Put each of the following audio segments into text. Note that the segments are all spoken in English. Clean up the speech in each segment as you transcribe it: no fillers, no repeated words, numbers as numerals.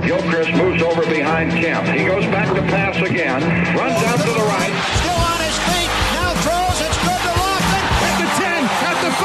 Gilchrist moves over behind Kemp. He goes back to pass again. Runs out to the right. Still on his feet. Now throws. It's good to Lofton. At the 10. At the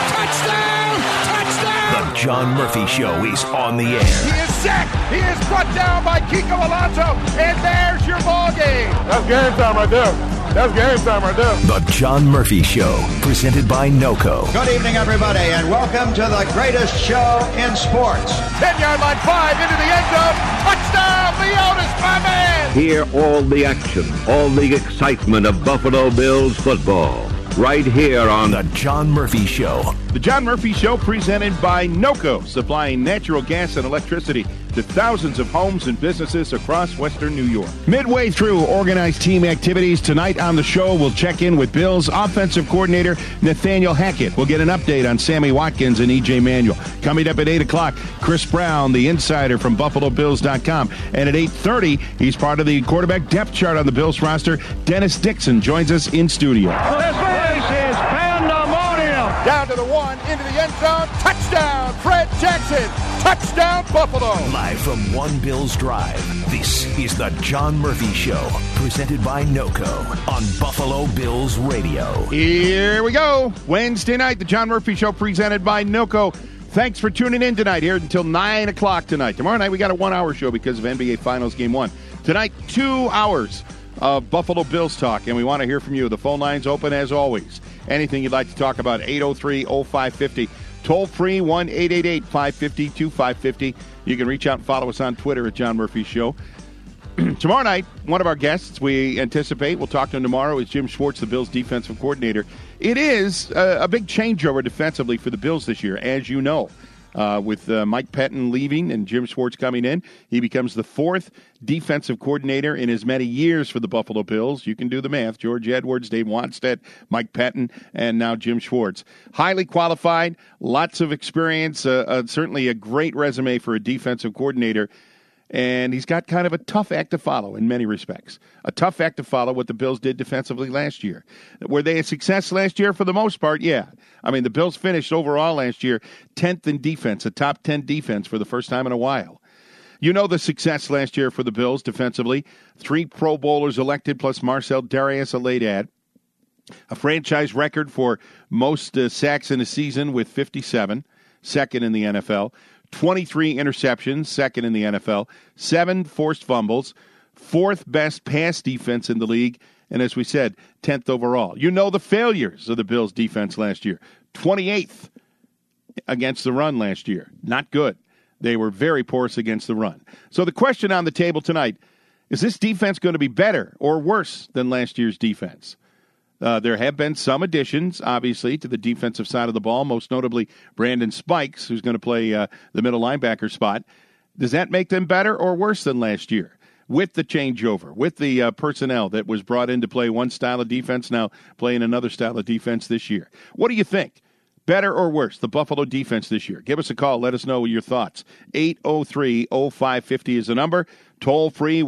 5. Touchdown. Touchdown. The John Murphy Show is on the air. He is sacked. He is brought down by Kiko Alonso. And there's your ball game. That's game time right there. That's game time right there. The John Murphy Show, presented by NOCO. Good evening, everybody, and welcome to the greatest show in sports. 10-yard line, 5 into the end zone. Touchdown, Leonis, my man. Hear all the action, all the excitement of Buffalo Bills football, right here on The John Murphy Show. The John Murphy Show, presented by NOCO, supplying natural gas and electricity to thousands of homes and businesses across Western New York. Midway through organized team activities, tonight on the show, we'll check in with Bills offensive coordinator Nathaniel Hackett. We'll get an update on Sammy Watkins and E.J. Manuel. Coming up at 8 o'clock, Chris Brown, the insider from BuffaloBills.com. And at 8:30, he's part of the quarterback depth chart on the Bills roster. Dennis Dixon joins us in studio. This is pandemonium. Down to the 1, into the end zone. Touchdown, Fred Jackson. Touchdown, Buffalo. Live from One Bills Drive, this is The John Murphy Show, presented by NOCO on Buffalo Bills Radio. Here we go. Wednesday night, The John Murphy Show, presented by NOCO. Thanks for tuning in tonight, here until 9 o'clock tonight. Tomorrow night, we got a 1-hour show because of NBA Finals Game 1. Tonight, 2 hours of Buffalo Bills talk, and we want to hear from you. The phone line's open as always. Anything you'd like to talk about, 803-0550. Toll free, 1-888-550-2550. You can reach out and follow us on Twitter at John Murphy Show. Tomorrow night, one of our guests we anticipate, we'll talk to him tomorrow, is Jim Schwartz, the Bills defensive coordinator. It is a big changeover defensively for the Bills this year, as you know. With Mike Pettine leaving and Jim Schwartz coming in, he becomes the 4th defensive coordinator in as many years for the Buffalo Bills. You can do the math. George Edwards, Dave Wanstead, Mike Pettine, and now Jim Schwartz. Highly qualified, lots of experience, certainly a great resume for a defensive coordinator. And he's got kind of a tough act to follow in many respects. A tough act to follow what the Bills did defensively last year. Were they a success last year? For the most part, yeah. I mean, the Bills finished overall last year 10th in defense, a top 10 defense for the first time in a while. You know the success last year for the Bills defensively. 3 Pro Bowlers elected plus Marcel Darius, a late ad. A franchise record for most sacks in a season with 57, second in the NFL. 23 interceptions, second in the NFL, 7 forced fumbles, 4th best pass defense in the league, and as we said, 10th overall. You know the failures of the Bills' defense last year. 28th against the run last year. Not good. They were very porous against the run. So the question on the table tonight, is this defense going to be better or worse than last year's defense? There have been some additions, obviously, to the defensive side of the ball, most notably Brandon Spikes, who's going to play the middle linebacker spot. Does that make them better or worse than last year? With the changeover, with the personnel that was brought in to play one style of defense, now playing another style of defense this year. What do you think? Better or worse, the Buffalo defense this year? Give us a call. Let us know your thoughts. 803-0550 is the number. Toll free,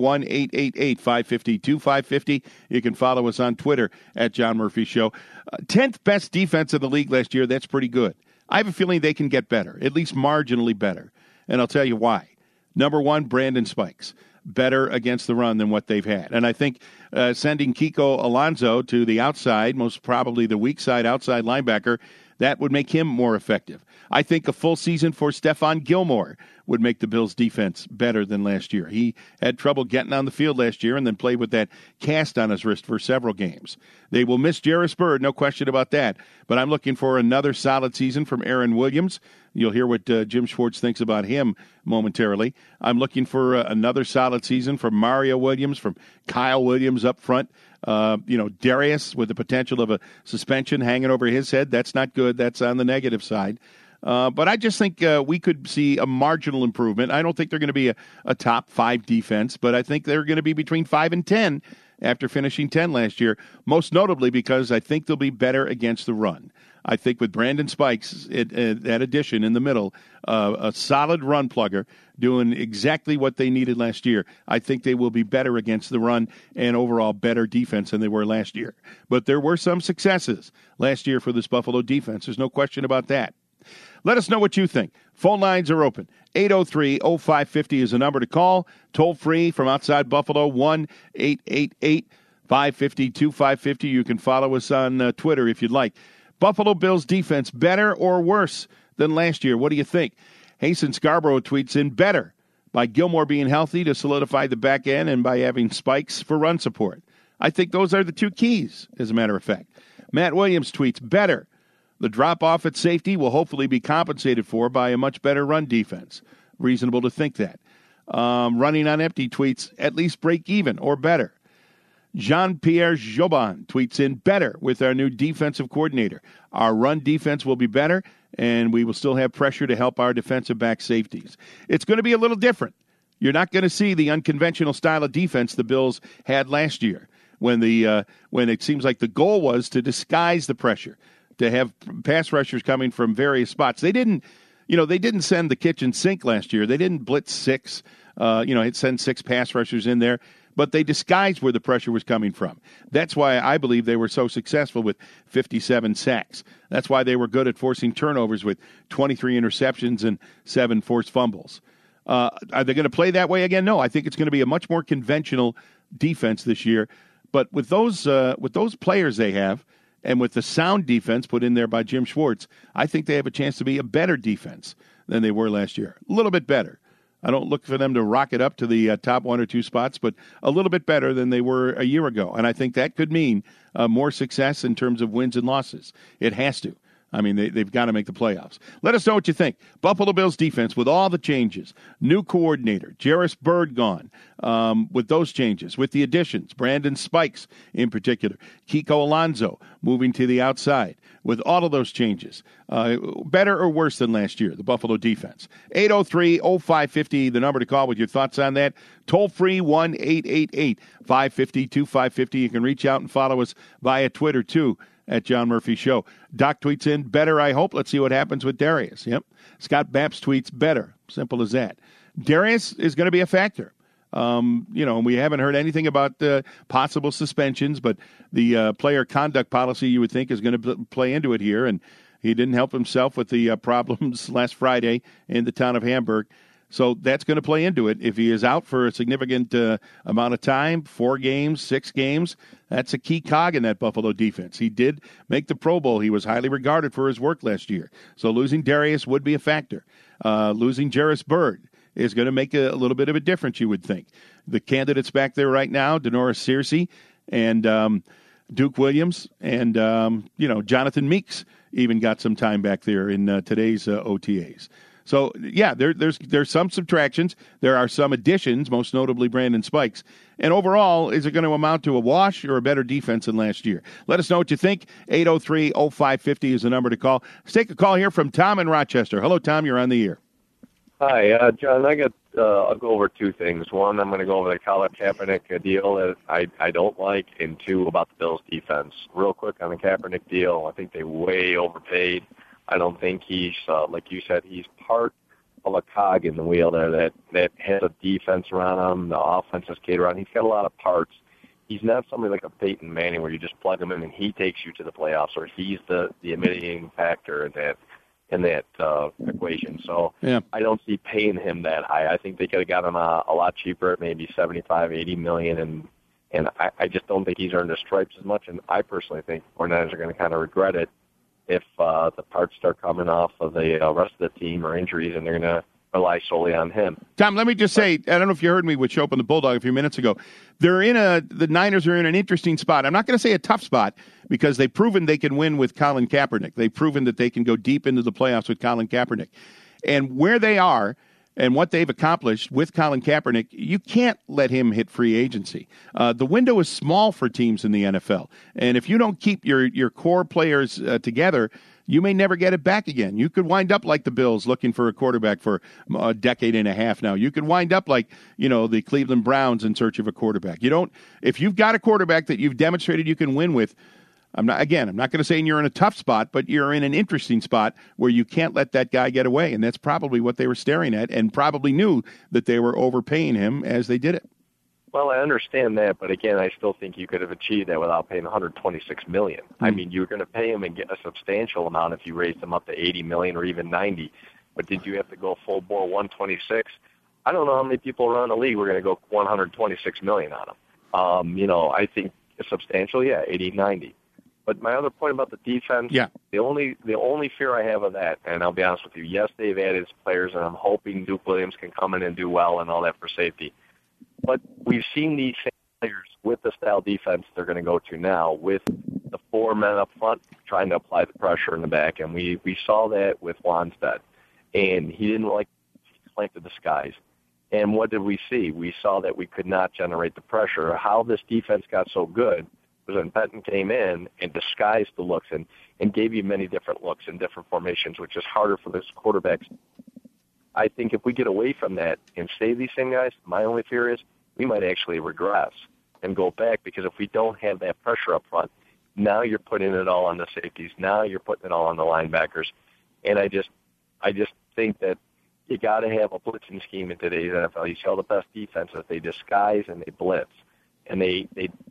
1-888-550-2550. You can follow us on Twitter at John Murphy Show. 10th best defense in the league last year. That's pretty good. I have a feeling they can get better, at least marginally better. And I'll tell you why. Number 1, Brandon Spikes. Better against the run than what they've had. And I think sending Kiko Alonso to the outside, most probably the weak side outside linebacker, that would make him more effective. I think a full season for Stephon Gilmore would make the Bills' defense better than last year. He had trouble getting on the field last year and then played with that cast on his wrist for several games. They will miss Jarris Byrd, no question about that. But I'm looking for another solid season from Aaron Williams. You'll hear what Jim Schwartz thinks about him momentarily. I'm looking for another solid season from Mario Williams, from Kyle Williams up front. Darius with the potential of a suspension hanging over his head. That's not good. That's on the negative side. But I just think we could see a marginal improvement. I don't think they're going to be a top 5 defense, but I think they're going to be between 5 and 10 after finishing 10 last year, most notably because I think they'll be better against the run. I think with Brandon Spikes, that addition in the middle, a solid run plugger, doing exactly what they needed last year, I think they will be better against the run and overall better defense than they were last year. But there were some successes last year for this Buffalo defense. There's no question about that. Let us know what you think. Phone lines are open. 803-0550 is the number to call. Toll free from outside Buffalo, 1-888-550-2550. You can follow us on Twitter if you'd like. Buffalo Bills defense, better or worse than last year? What do you think? Hasten Scarborough tweets in, better, by Gilmore being healthy to solidify the back end and by having spikes for run support. I think those are the two keys, as a matter of fact. Matt Williams tweets, better. The drop-off at safety will hopefully be compensated for by a much better run defense. Reasonable to think that. Running on empty tweets, at least break even or better. Jean-Pierre Jobin tweets in, better with our new defensive coordinator. Our run defense will be better, and we will still have pressure to help our defensive back safeties. It's going to be a little different. You're not going to see the unconventional style of defense the Bills had last year when it seems like the goal was to disguise the pressure, to have pass rushers coming from various spots. They didn't send the kitchen sink last year. They didn't blitz six, send six pass rushers in there, but they disguised where the pressure was coming from. That's why I believe they were so successful with 57 sacks. That's why they were good at forcing turnovers with 23 interceptions and 7 forced fumbles. Are they going to play that way again? No, I think it's going to be a much more conventional defense this year. But with those players they have, and with the sound defense put in there by Jim Schwartz, I think they have a chance to be a better defense than they were last year. A little bit better. I don't look for them to rocket up to the top 1 or 2 spots, but a little bit better than they were a year ago. And I think that could mean more success in terms of wins and losses. It has to. I mean, they've got to make the playoffs. Let us know what you think. Buffalo Bills defense with all the changes. New coordinator, Jarris Byrd gone with those changes. With the additions, Brandon Spikes in particular. Kiko Alonso moving to the outside. With all of those changes, better or worse than last year, the Buffalo defense. 803-0550, the number to call with your thoughts on that. Toll free, 1-888-550-2550. You can reach out and follow us via Twitter, too, at John Murphy Show. Doc tweets in, better, I hope. Let's see what happens with Darius. Yep. Scott Baps tweets, better. Simple as that. Darius is going to be a factor. We haven't heard anything about possible suspensions, but the player conduct policy you would think is going to play into it here, and he didn't help himself with the problems last Friday in the town of Hamburg. So that's going to play into it. If he is out for a significant amount of time, 4 games, 6 games, that's a key cog in that Buffalo defense. He did make the Pro Bowl. He was highly regarded for his work last year. So losing Darius would be a factor. Losing Jarris Byrd is going to make a little bit of a difference, you would think. The candidates back there right now, Denoris Searcy and Duke Williams and, Jonathan Meeks even got some time back there in today's OTAs. So, yeah, there's some subtractions. There are some additions, most notably Brandon Spikes. And overall, is it going to amount to a wash or a better defense than last year? Let us know what you think. 803-0550 is the number to call. Let's take a call here from Tom in Rochester. Hello, Tom. You're on the air. Hi, John. I'll go over 2 things. One, I'm going to go over the Colin Kaepernick deal that I don't like, and 2, about the Bills' defense. Real quick on the Kaepernick deal, I think they way overpaid. I don't think he's, like you said, he's part of a cog in the wheel there that has a defense around him, the offense is catered around. He's got a lot of parts. He's not somebody like a Peyton Manning where you just plug him in and he takes you to the playoffs, or he's the mitigating factor in that equation. So yeah. I don't see paying him that high. I think they could have got him a lot cheaper, maybe $75-80 million, and I just don't think he's earned the stripes as much. And I personally think 49ers are going to kind of regret it if the parts start coming off of the rest of the team or injuries, and they're going to rely solely on him. Tom, let me just say, I don't know if you heard me with Shope and the Bulldog a few minutes ago. The Niners are in an interesting spot. I'm not going to say a tough spot because they've proven they can win with Colin Kaepernick. They've proven that they can go deep into the playoffs with Colin Kaepernick. And where they are and what they've accomplished with Colin Kaepernick, you can't let him hit free agency. The window is small for teams in the NFL. And if you don't keep your core players together, you may never get it back again. You could wind up like the Bills looking for a quarterback for a decade and a half now. You could wind up like, the Cleveland Browns in search of a quarterback. If you've got a quarterback that you've demonstrated you can win with, I'm not going to say you're in a tough spot, but you're in an interesting spot where you can't let that guy get away. And that's probably what they were staring at and probably knew that they were overpaying him as they did it. Well, I understand that, but again, I still think you could have achieved that without paying $126 million. I mean, you're going to pay him and get a substantial amount if you raised him up to $80 million or even $90. But did you have to go full bore 126? I don't know how many people around the league were going to go 126 million on him. I think substantial, 80, 90. But my other point about the defense, the only fear I have of that, and I'll be honest with you, yes, they've added players, and I'm hoping Duke Williams can come in and do well and all that for safety. But we've seen these players with the style defense they're going to go to now, with the 4 men up front trying to apply the pressure in the back, and we saw that with Wannstedt, and he didn't like the skies. And what did we see? We saw that we could not generate the pressure. How this defense got so good was when Pettine came in and disguised the looks and gave you many different looks and different formations, which is harder for those quarterbacks. I think if we get away from that and save these same guys, my only fear is we might actually regress and go back, because if we don't have that pressure up front, now you're putting it all on the safeties. Now you're putting it all on the linebackers. And I just think that you got to have a blitzing scheme in today's NFL. You see all the best defenses, they disguise and they blitz, and you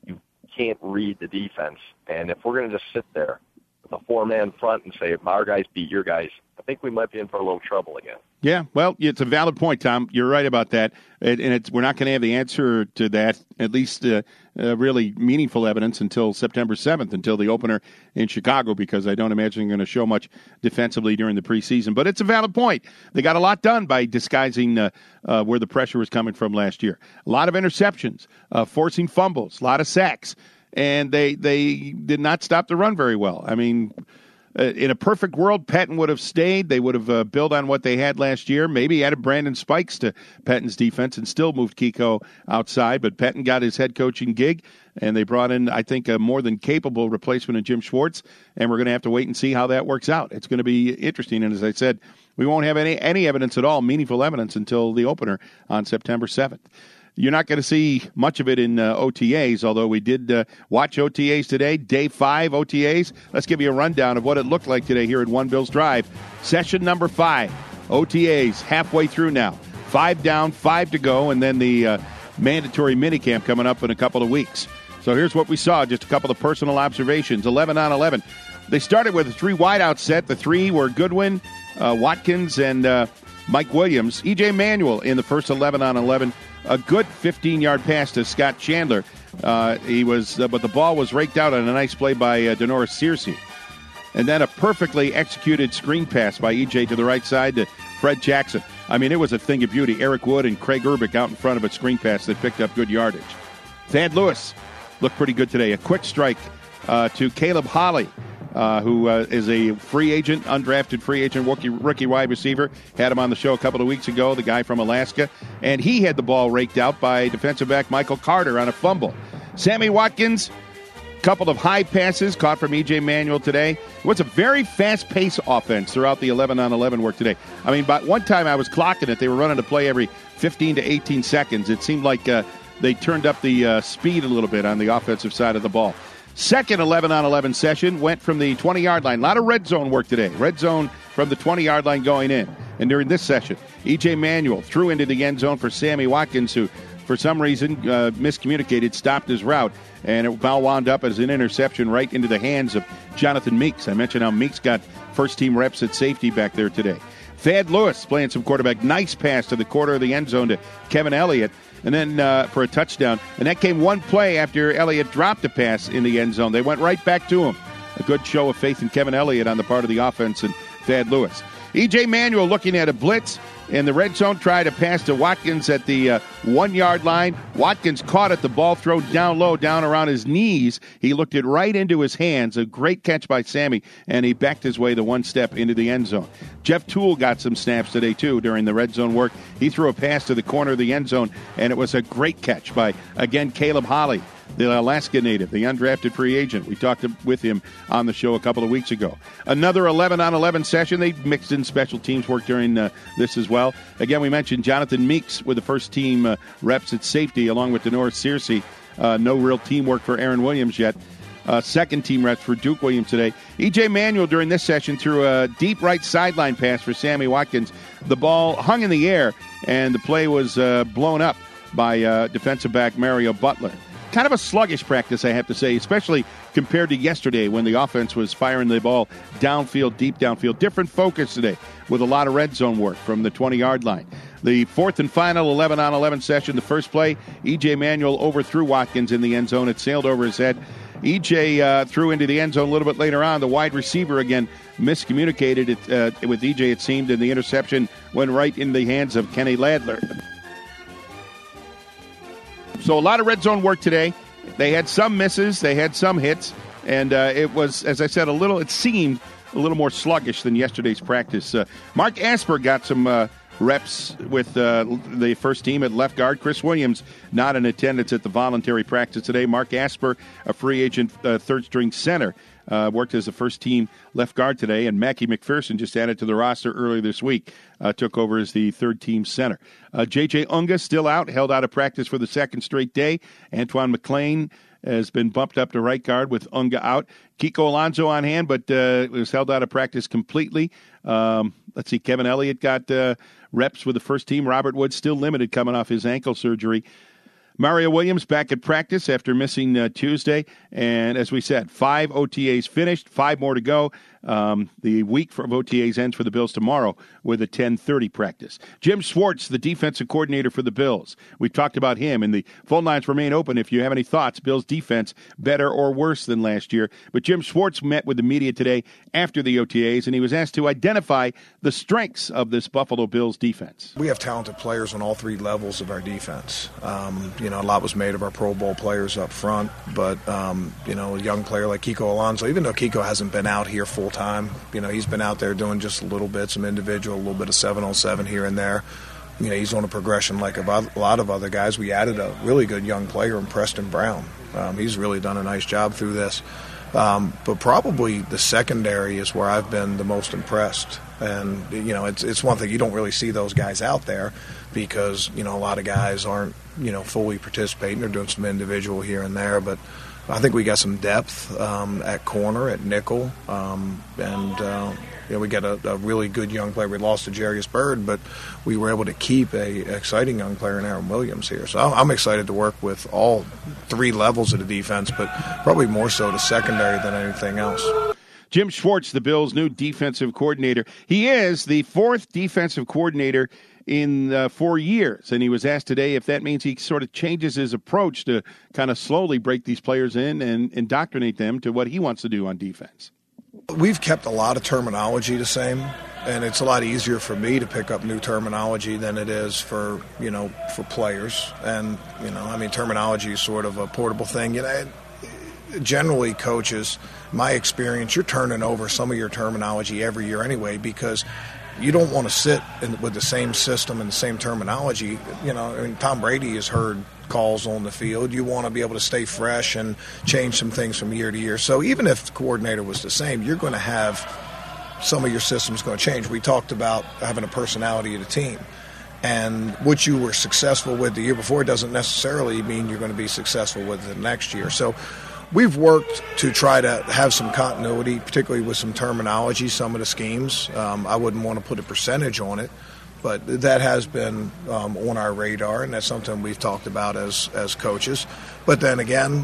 can't read the defense. And if we're going to just sit there with a 4-man front and say, our guys beat your guys, I think we might be in for a little trouble again. Yeah, well, it's a valid point, Tom. You're right about that. And we're not going to have the answer to that, at least really meaningful evidence, until September 7th, until the opener in Chicago, because I don't imagine they're going to show much defensively during the preseason. But it's a valid point. They got a lot done by disguising where the pressure was coming from last year. A lot of interceptions, forcing fumbles, a lot of sacks. And they did not stop the run very well. I mean, in a perfect world, Pettine would have stayed. They would have built on what they had last year, maybe added Brandon Spikes to Pettine's defense and still moved Kiko outside. But Pettine got his head coaching gig, and they brought in, I think, a more than capable replacement of Jim Schwartz, and we're going to have to wait and see how that works out. It's going to be interesting, and as I said, we won't have any evidence at all, meaningful evidence, until the opener on September 7th. You're not going to see much of it in OTAs, although we did watch OTAs today, Day 5 OTAs. Let's give you a rundown of what it looked like today here at One Bills Drive. Session number 5, OTAs, halfway through now. 5 down, 5 to go, and then the mandatory minicamp coming up in a couple of weeks. So here's what we saw, just a couple of personal observations. 11 on 11. They started with a 3 wideout set. The 3 were Goodwin, Watkins, and Mike Williams. E.J. Manuel in the first 11 on 11. A good 15-yard pass to Scott Chandler. But the ball was raked out on a nice play by Denoris Searcy. And then a perfectly executed screen pass by E.J. to the right side to Fred Jackson. I mean, it was a thing of beauty. Eric Wood and Craig Urbick out in front of a screen pass that picked up good yardage. Thad Lewis looked pretty good today. A quick strike to Caleb Holley, who is a free agent, undrafted free agent, rookie wide receiver. Had him on the show a couple of weeks ago, the guy from Alaska. And he had the ball raked out by defensive back Michael Carter on a fumble. Sammy Watkins, couple of high passes caught from E.J. Manuel today. It was a very fast-paced offense throughout the 11-on-11 work today. I mean, by one time I was clocking it. They were running a play every 15 to 18 seconds. It seemed like they turned up the speed a little bit on the offensive side of the ball. Second 11-on-11 session went from the 20-yard line. A lot of red zone work today. Red zone from the 20-yard line going in. And during this session, E.J. Manuel threw into the end zone for Sammy Watkins, who for some reason miscommunicated, stopped his route, and it wound up as an interception right into the hands of Jonathan Meeks. I mentioned how Meeks got first-team reps at safety back there today. Thad Lewis playing some quarterback. Nice pass to the corner of the end zone to Kevin Elliott, and then for a touchdown. And that came one play after Elliott dropped a pass in the end zone. They went right back to him. A good show of faith in Kevin Elliott on the part of the offense and Thad Lewis. E.J. Manuel looking at a blitz in the red zone, tried to pass to Watkins at the 1-yard line. Watkins caught it, the ball thrown down low, down around his knees. He looked it right into his hands. A great catch by Sammy, and he backed his way the one step into the end zone. Jeff Toole got some snaps today, too, during the red zone work. He threw a pass to the corner of the end zone, and it was a great catch by, again, Caleb Holley, the Alaska native, the undrafted free agent. We talked with him on the show a couple of weeks ago. Another 11-on-11 session. They mixed in special teams work during this as well. Again, we mentioned Jonathan Meeks with the first-team reps at safety, along with Denoris Searcy. No real teamwork for Aaron Williams yet. Second-team reps for Duke Williams today. E.J. Manuel during this session threw a deep right sideline pass for Sammy Watkins. The ball hung in the air, and the play was blown up by defensive back Mario Butler. Kind of a sluggish practice, I have to say, especially compared to yesterday when the offense was firing the ball downfield, deep downfield. Different focus today with a lot of red zone work from the 20-yard line. The fourth and final 11-on-11 session, the first play, E.J. Manuel overthrew Watkins in the end zone. It sailed over his head. E.J. threw into the end zone a little bit later on. The wide receiver, again, miscommunicated it, with E.J., it seemed, and the interception went right in the hands of Kenny Ladler. So a lot of red zone work today. They had some misses, they had some hits, and it was, as I said, it seemed a little more sluggish than yesterday's practice. Mark Asper got some reps with the first team at left guard. Chris Williams not in attendance at the voluntary practice today. Mark Asper, a free agent third-string center, worked as a first-team left guard today, and Mackie McPherson, just added to the roster earlier this week, took over as the third-team center. J.J. Unga still out, held out of practice for the second straight day. Antoine McLean has been bumped up to right guard with Unga out. Kiko Alonso on hand, but was held out of practice completely. Let's see, Kevin Elliott got reps with the first team. Robert Woods still limited coming off his ankle surgery. Mario Williams back at practice after missing Tuesday. And as we said, 5 OTAs finished, 5 more to go. The week of OTAs ends for the Bills tomorrow with a 10:30 practice. Jim Schwartz, the defensive coordinator for the Bills. We've talked about him, and the phone lines remain open if you have any thoughts. Bills defense, better or worse than last year. But Jim Schwartz met with the media today after the OTAs, and he was asked to identify the strengths of this Buffalo Bills defense. We have talented players on all 3 levels of our defense. A lot was made of our Pro Bowl players up front, but, a young player like Kiko Alonso, even though Kiko hasn't been out here full time, he's been out there doing just a little bit, some individual, a little bit of 7-on-7 here and there. He's on a progression like a lot of other guys. We added a really good young player in Preston Brown. He's really done a nice job through this. But probably the secondary is where I've been the most impressed. And, it's one thing, you don't really see those guys out there because, a lot of guys aren't, fully participating. They're doing some individual here and there. But I think we got some depth at corner, at nickel. We got a really good young player. We lost to Jarius Byrd, but we were able to keep a exciting young player in Aaron Williams here. So I'm excited to work with all 3 levels of the defense, but probably more so the secondary than anything else. Jim Schwartz, the Bills' new defensive coordinator. He is the 4th defensive coordinator in 4 years, and he was asked today if that means he sort of changes his approach to kind of slowly break these players in and indoctrinate them to what he wants to do on defense. We've kept a lot of terminology the same, and it's a lot easier for me to pick up new terminology than it is for players. And, terminology is sort of a portable thing. Generally, coaches, my experience, you're turning over some of your terminology every year anyway because you don't want to sit with the same system and the same terminology. Tom Brady has heard calls on the field. You want to be able to stay fresh and change some things from year to year. So even if the coordinator was the same, you're going to have some of your systems going to change. We talked about having a personality of the team. And what you were successful with the year before doesn't necessarily mean you're going to be successful with it next year. So we've worked to try to have some continuity, particularly with some terminology, some of the schemes. I wouldn't want to put a percentage on it, but that has been on our radar, and that's something we've talked about as coaches. But then again,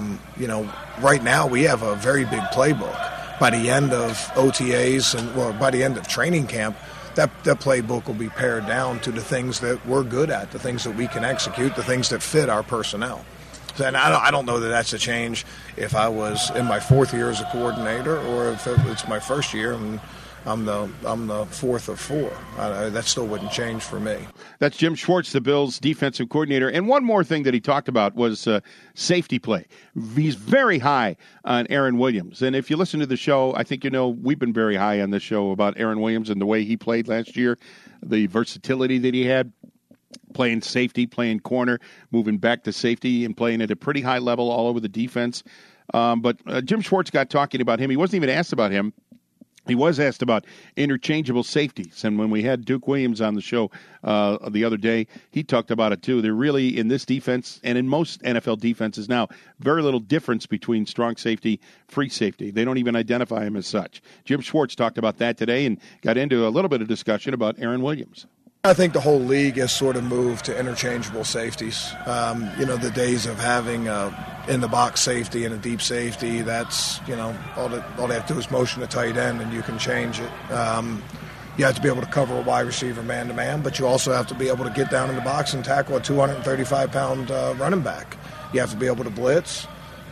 right now we have a very big playbook. By the end of OTAs and by the end of training camp, that playbook will be pared down to the things that we're good at, the things that we can execute, the things that fit our personnel. And I don't know that that's a change if I was in my 4th year as a coordinator or if it's my first year and I'm the 4th of 4. That still wouldn't change for me. That's Jim Schwartz, the Bills' defensive coordinator. And one more thing that he talked about was safety play. He's very high on Aaron Williams. And if you listen to the show, I think we've been very high on this show about Aaron Williams and the way he played last year, the versatility that he had. Playing safety, playing corner, moving back to safety, and playing at a pretty high level all over the defense. But Jim Schwartz got talking about him. He wasn't even asked about him. He was asked about interchangeable safeties. And when we had Duke Williams on the show the other day, he talked about it too. They're really, in this defense and in most NFL defenses now, very little difference between strong safety, free safety. They don't even identify him as such. Jim Schwartz talked about that today and got into a little bit of discussion about Aaron Williams. I think the whole league has sort of moved to interchangeable safeties. The days of having in the box safety and a deep safety, that's, all they have to do is motion a tight end and you can change it. You have to be able to cover a wide receiver man-to-man, but you also have to be able to get down in the box and tackle a 235-pound running back. You have to be able to blitz.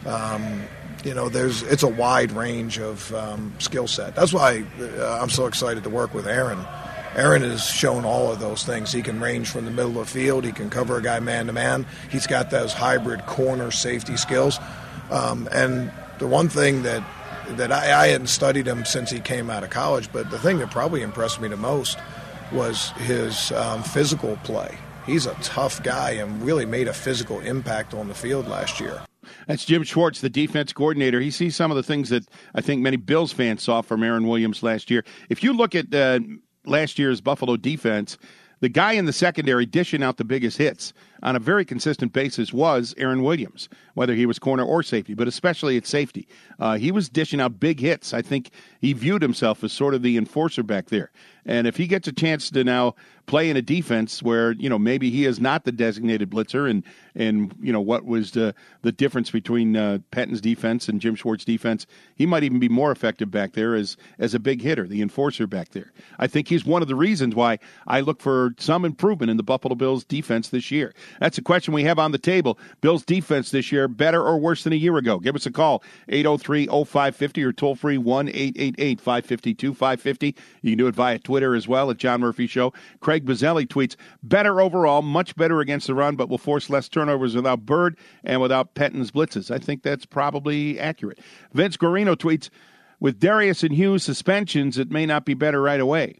It's a wide range of skill set. That's why I'm so excited to work with Aaron. Aaron has shown all of those things. He can range from the middle of the field. He can cover a guy man-to-man. He's got those hybrid corner safety skills. And the one thing that I hadn't studied him since he came out of college, but the thing that probably impressed me the most was his physical play. He's a tough guy and really made a physical impact on the field last year. That's Jim Schwartz, the defense coordinator. He sees some of the things that I think many Bills fans saw from Aaron Williams last year. If you look at last year's Buffalo defense, the guy in the secondary dishing out the biggest hits on a very consistent basis was Aaron Williams, whether he was corner or safety, but especially at safety. He was dishing out big hits. I think he viewed himself as sort of the enforcer back there. And if he gets a chance to now play in a defense where, maybe he is not the designated blitzer and what was the difference between Pettine's defense and Jim Schwartz's defense, he might even be more effective back there as a big hitter, the enforcer back there. I think he's one of the reasons why I look for some improvement in the Buffalo Bills defense this year. That's a question we have on the table. Bills defense this year, better or worse than a year ago? Give us a call, 803-0550 or toll free 1-888-552-550. You can do it via Twitter as well at John Murphy Show. Craig Bazzelli tweets, better overall, much better against the run, but will force less turnovers without Bird and without Pettine's blitzes. I think that's probably accurate. Vince Guarino tweets, with Darius and Hughes suspensions, it may not be better right away.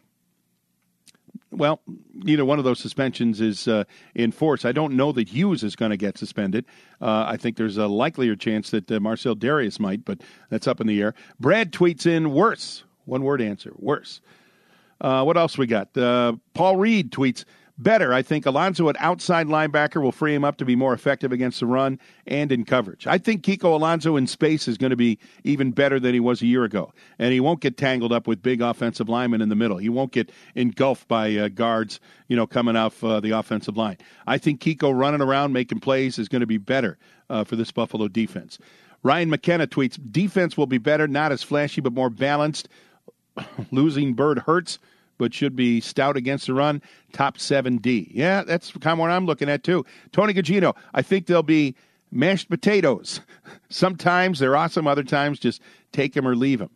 Well, neither one of those suspensions is in force. I don't know that Hughes is going to get suspended. I think there's a likelier chance that Marcel Darius might, but that's up in the air. Brad tweets in, worse. One-word answer, worse. What else we got? Paul Reed tweets, better. I think Alonso at outside linebacker will free him up to be more effective against the run and in coverage. I think Kiko Alonso in space is going to be even better than he was a year ago, and he won't get tangled up with big offensive linemen in the middle. He won't get engulfed by guards, coming off the offensive line. I think Kiko running around making plays is going to be better for this Buffalo defense. Ryan McKenna tweets, defense will be better, not as flashy, but more balanced. Losing Bird hurts, but should be stout against the run, top 7D. Yeah, that's kind of what I'm looking at, too. Tony Gugino, I think they'll be mashed potatoes. Sometimes they're awesome, other times just take them or leave them.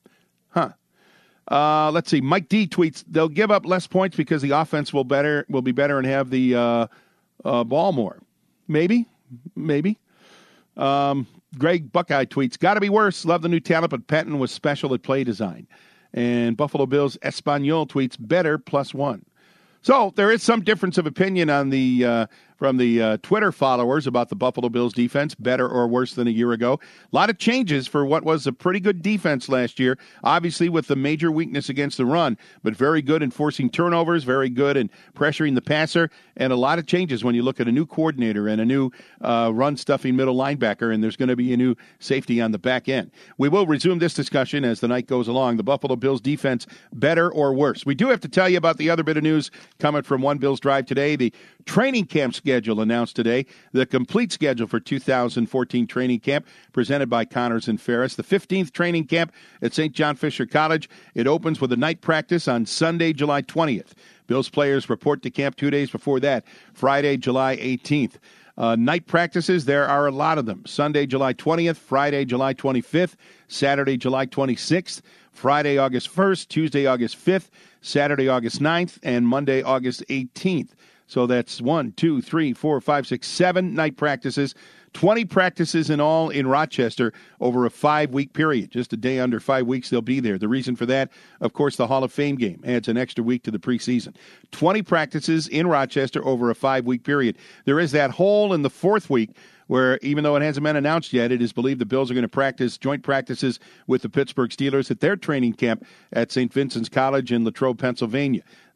Let's see. Mike D tweets, they'll give up less points because the offense will be better and have the ball more. Maybe. Greg Buckeye tweets, got to be worse. Love the new talent, but Pettine was special at play design. And Buffalo Bills Espanol tweets, better +1. So there is some difference of opinion on from the Twitter followers about the Buffalo Bills defense, better or worse than a year ago. A lot of changes for what was a pretty good defense last year, obviously with the major weakness against the run, but very good in forcing turnovers, very good in pressuring the passer, and a lot of changes when you look at a new coordinator and a new run-stuffing middle linebacker, and there's going to be a new safety on the back end. We will resume this discussion as the night goes along. The Buffalo Bills defense, better or worse? We do have to tell you about the other bit of news coming from One Bills Drive today. The training camp schedule announced today, the complete schedule for 2014 training camp presented by Connors and Ferris. The 15th training camp at St. John Fisher College. It opens with a night practice on Sunday, July 20th. Bills players report to camp 2 days before that, Friday, July 18th. Night practices, there are a lot of them. Sunday, July 20th, Friday, July 25th, Saturday, July 26th, Friday, August 1st, Tuesday, August 5th, Saturday, August 9th, and Monday, August 18th. So that's 1, 2, 3, 4, 5, 6, 7 night practices, 20 practices in all in Rochester over a 5-week period. Just a day under 5 weeks they'll be there. The reason for that, of course, the Hall of Fame game adds an extra week to the preseason. 20 practices in Rochester over a 5-week period. There is that hole in the 4th week where, even though it hasn't been announced yet, it is believed the Bills are going to practice joint practices with the Pittsburgh Steelers at their training camp at St. Vincent's College in Latrobe, Pennsylvania.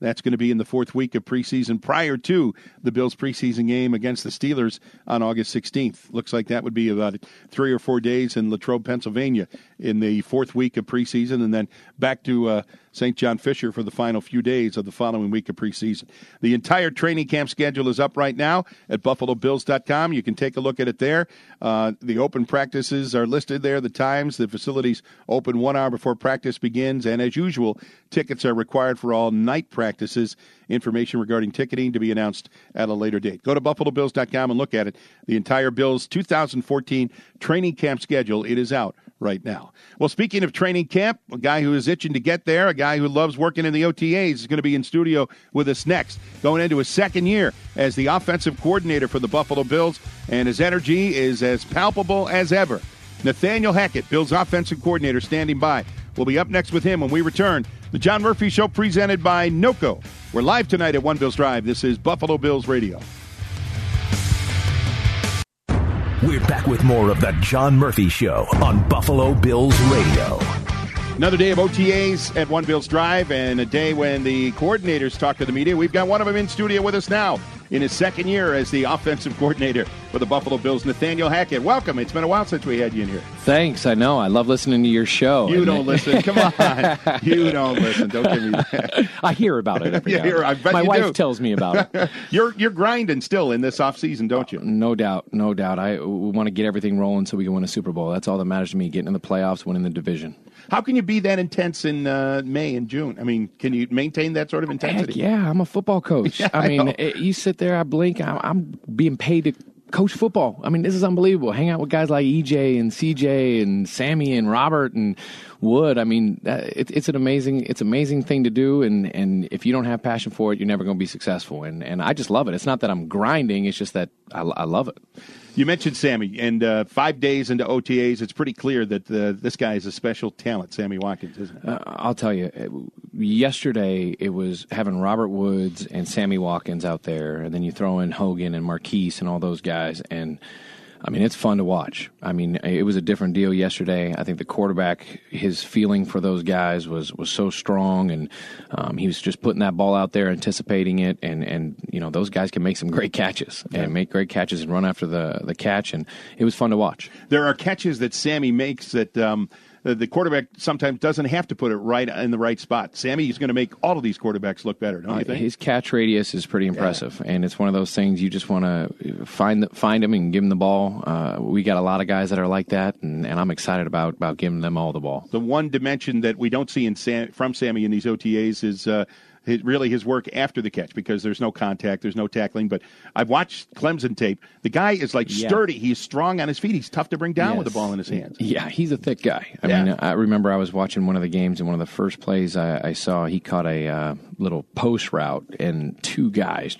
That's going to be in the fourth week of preseason prior to the Bills' preseason game against the Steelers on August 16th. Looks like that would be about 3 or 4 days in Latrobe, Pennsylvania in the fourth week of preseason, and then back to St. John Fisher for the final few days of the following week of preseason. The entire training camp schedule is up right now at BuffaloBills.com. You can take a look at it there. The open practices are listed there, the times. The facilities open 1 hour before practice begins, and as usual, tickets are required for all night practices. Information regarding ticketing to be announced at a later date. Go to BuffaloBills.com and look at it. The entire Bills 2014 training camp schedule, it is out right now. Well, speaking of training camp, a guy who is itching to get there, a guy who loves working in the OTAs, is going to be in studio with us next, going into his second year as the offensive coordinator for the Buffalo Bills, and his energy is as palpable as ever. Nathaniel Hackett, Bills offensive coordinator, standing by. We'll be up next with him when we return. The John Murphy Show presented by NOCO. We're live tonight at One Bills Drive. This is Buffalo Bills Radio. We're back with more of the John Murphy Show on Buffalo Bills Radio. Another day of OTAs at One Bills Drive, and a day when the coordinators talk to the media. We've got one of them in studio with us now in his second year as the offensive coordinator for the Buffalo Bills, Nathaniel Hackett. Welcome. It's been a while since we had you in here. Thanks. I know. I love listening to your show. You don't listen. Come on. You don't listen. Don't give me that. I hear about it every now. I bet My you wife do. tells me about it. You're grinding still in this offseason, don't you? No doubt. No doubt. I want to get everything rolling so we can win a Super Bowl. That's all that matters to me, getting in the playoffs, winning the division. How can you be that intense in May and June? I mean, can you maintain that sort of intensity? Heck yeah, I'm a football coach. Yeah, I mean, you sit there, I blink, I'm being paid to coach football. I mean, this is unbelievable. Hang out with guys like EJ and CJ and Sammy and Robert and Wood. I mean, it's an amazing thing to do. And if you don't have passion for it, you're never going to be successful. And I just love it. It's not that I'm grinding. It's just that I love it. You mentioned Sammy, and 5 days into OTAs, it's pretty clear that this guy is a special talent, Sammy Watkins, isn't it? I'll tell you, yesterday it was having Robert Woods and Sammy Watkins out there, and then you throw in Hogan and Marquise and all those guys, and I mean, it's fun to watch. I mean, it was a different deal yesterday. I think the quarterback, his feeling for those guys was so strong, and he was just putting that ball out there, anticipating it, and you know, those guys can make some great catches and make great catches and run after the catch, and it was fun to watch. There are catches that Sammy makes that the quarterback sometimes doesn't have to put it right in the right spot. Sammy is going to make all of these quarterbacks look better, don't you think? His catch radius is pretty impressive, and it's one of those things you just want to find him and give him the ball. We got a lot of guys that are like that, and I'm excited about giving them all the ball. The one dimension that we don't see from Sammy in these OTAs is his work after the catch, because there's no contact, there's no tackling. But I've watched Clemson tape. The guy is sturdy. He's strong on his feet. He's tough to bring down with the ball in his hands. Yeah, he's a thick guy. I mean, I remember I was watching one of the games, and one of the first plays I saw, he caught a little post route, and two guys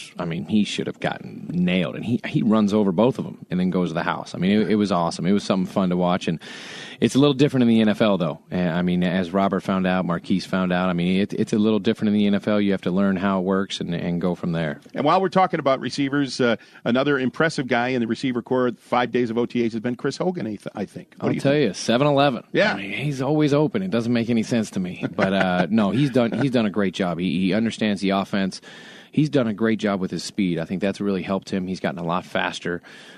he should have gotten nailed. And he runs over both of them and then goes to the house. I mean, it was awesome. It was something fun to watch. And it's a little different in the NFL, though. I mean, as Robert found out, Marquise found out, I mean, it's a little different in the NFL. You have to learn how it works and go from there. And while we're talking about receivers, another impressive guy in the receiver corps, 5 days of OTAs, has been Chris Hogan, I think. I'll tell you, 7-Eleven. Yeah. I mean, he's always open. It doesn't make any sense to me. But, no, he's done a great job. He understands the offense. He's done a great job with his speed. I think that's really helped him. He's gotten a lot faster,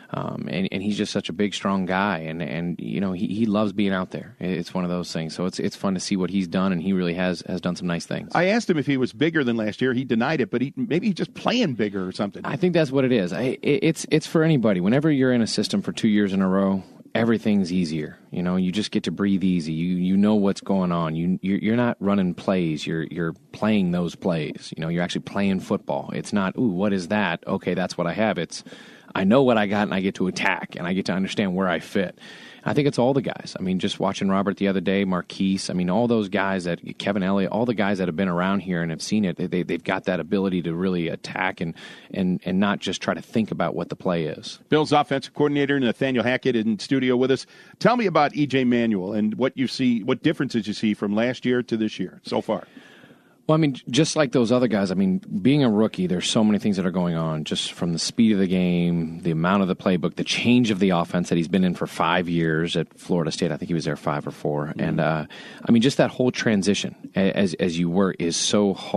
and he's just such a big, strong guy. And you know, he loves being out there. It's one of those things. So it's fun to see what he's done, and he really has done some nice things. I asked him if he was bigger than last year. He denied it, but maybe he's just playing bigger or something. I think that's what it is. It's for anybody. Whenever you're in a system for 2 years in a row, everything's easier. You know, you just get to breathe easy. You know what's going on. You're not running plays. You're playing those plays. You know, you're actually playing football. It's not, ooh, what is that? Okay, that's what I have. It's, I know what I got, and I get to attack, and I get to understand where I fit. I think it's all the guys. I mean, just watching Robert the other day, Marquise, I mean, all those guys, Kevin Elliott, all the guys that have been around here and have seen it, they've got that ability to really attack and not just try to think about what the play is. Bill's offensive coordinator, Nathaniel Hackett, in studio with us. Tell me about E.J. Manuel and what you see, what differences you see from last year to this year so far. Well, I mean, just like those other guys, I mean, being a rookie, there's so many things that are going on, just from the speed of the game, the amount of the playbook, the change of the offense that he's been in for 5 years at Florida State. I think he was there 5 or 4. Mm-hmm. And, I mean, just that whole transition as you were is so hard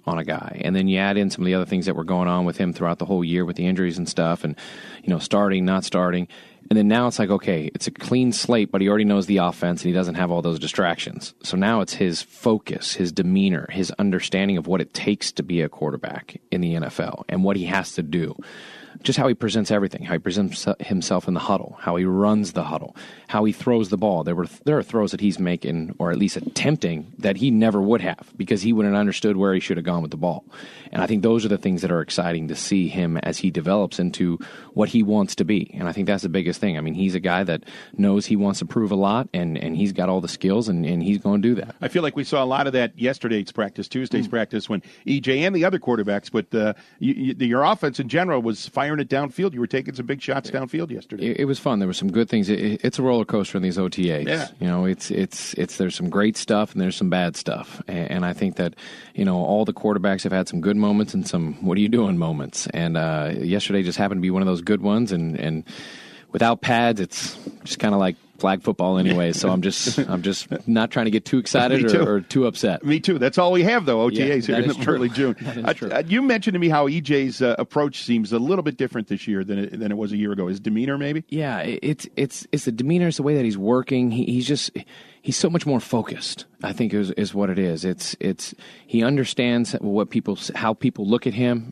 on a guy. And then you add in some of the other things that were going on with him throughout the whole year with the injuries and stuff and, starting, not starting. And then now it's like, okay, it's a clean slate, but he already knows the offense and he doesn't have all those distractions. So now it's his focus, his demeanor, his understanding of what it takes to be a quarterback in the NFL and what he has to do. Just how he presents everything, how he presents himself in the huddle, how he runs the huddle, how he throws the ball. There are throws that he's making, or at least attempting, that he never would have because he wouldn't have understood where he should have gone with the ball. And I think those are the things that are exciting to see him as he develops into what he wants to be. And I think that's the biggest thing. I mean, he's a guy that knows he wants to prove a lot, and he's got all the skills, and he's going to do that. I feel like we saw a lot of that yesterday's practice, Tuesday's practice, when EJ and the other quarterbacks, but your offense in general was firing it downfield. You were taking some big shots downfield yesterday. It was fun. There were some good things. It's a roller coaster in these OTAs. Yeah. It's there's some great stuff and there's some bad stuff. And I think that, all the quarterbacks have had some good moments and some what are you doing moments. And yesterday just happened to be one of those good ones. And without pads, it's just kind of like flag football anyway, so I'm just not trying to get too excited or too upset. Me too. That's all we have, though, OTAs here in early June. You mentioned to me how EJ's approach seems a little bit different this year than it was a year ago. His demeanor, maybe? Yeah, it's the demeanor, it's the way that he's working. He's so much more focused, I think is what it is. It's he understands how people look at him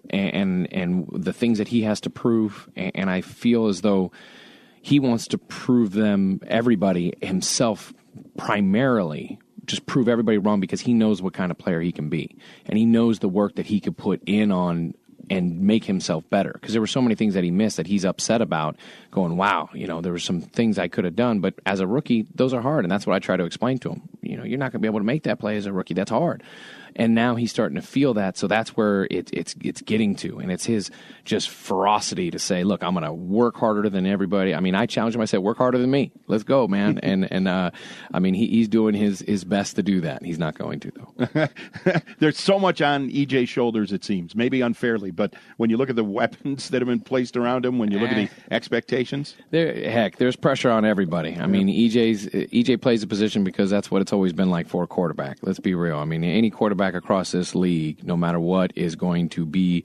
and the things that he has to prove, and I feel as though he wants to prove everybody himself primarily, just prove everybody wrong because he knows what kind of player he can be. And he knows the work that he could put in on and make himself better. Because there were so many things that he missed that he's upset about, going, wow, there were some things I could have done. But as a rookie, those are hard. And that's what I try to explain to him. You're not going to be able to make that play as a rookie. That's hard. And now he's starting to feel that, so that's where it's getting to. And it's his just ferocity to say, look, I'm going to work harder than everybody. I mean, I challenge him. I said, work harder than me. Let's go, man. and I mean, he's doing his best to do that. He's not going to, though. There's so much on EJ's shoulders, it seems, maybe unfairly. But when you look at the weapons that have been placed around him, when you look at the expectations. There's pressure on everybody. I mean, EJ plays a position because that's what it's always been like for a quarterback. Let's be real. I mean, any quarterback across this league, no matter what, is going to be